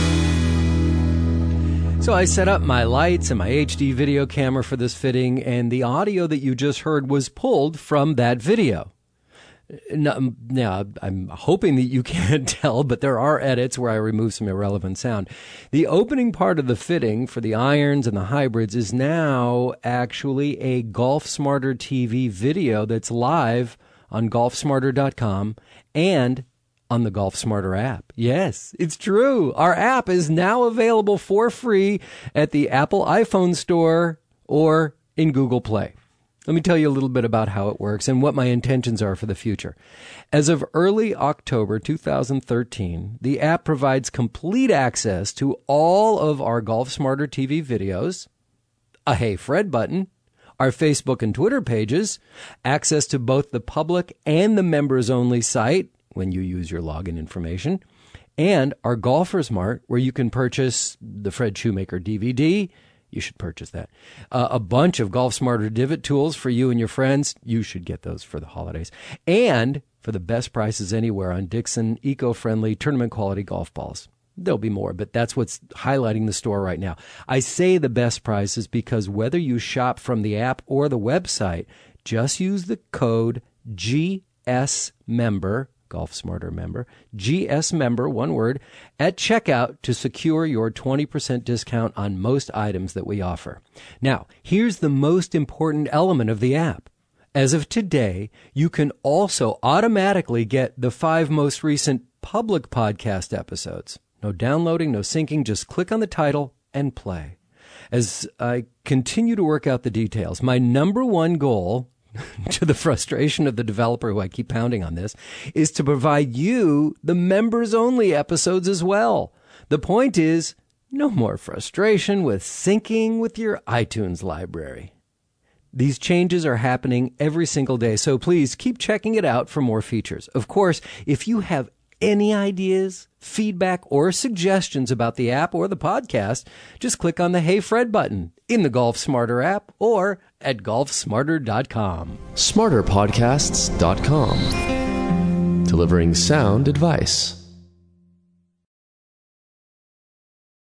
So I set up my lights and my HD video camera for this fitting, and the audio that you just heard was pulled from that video. Now, I'm hoping that you can't tell, but there are edits where I remove some irrelevant sound. The opening part of the fitting for the irons and the hybrids is now actually a Golf Smarter TV video that's live on golfsmarter.com and on the Golf Smarter app. Yes, it's true. Our app is now available for free at the Apple iPhone Store or in Google Play. Let me tell you a little bit about how it works and what my intentions are for the future. As of early October 2013, the app provides complete access to all of our Golf Smarter TV videos, a Hey Fred button, our Facebook and Twitter pages, access to both the public and the members-only site when you use your login information, and our Golfer's Mart, where you can purchase the Fred Shoemaker DVD. You should purchase that. A bunch of Golf Smarter divot tools for you and your friends. You should get those for the holidays. And for the best prices anywhere on Dixon eco-friendly tournament quality golf balls. There'll be more, but that's what's highlighting the store right now. I say the best prices because whether you shop from the app or the website, just use the code GSMember, Golf Smarter member, GS member, one word, at checkout to secure your 20% discount on most items that we offer. Now, here's the most important element of the app. As of today, you can also automatically get the 5 most recent public podcast episodes. No downloading, no syncing, just click on the title and play. As I continue to work out the details, my number one goal, to the frustration of the developer who I keep pounding on this, is to provide you the members-only episodes as well. The point is, no more frustration with syncing with your iTunes library. These changes are happening every single day, so please keep checking it out for more features. Of course, if you have any ideas, feedback, or suggestions about the app or the podcast, just click on the Hey Fred button in the Golf Smarter app or at golfsmarter.com. Smarterpodcasts.com. Delivering sound advice.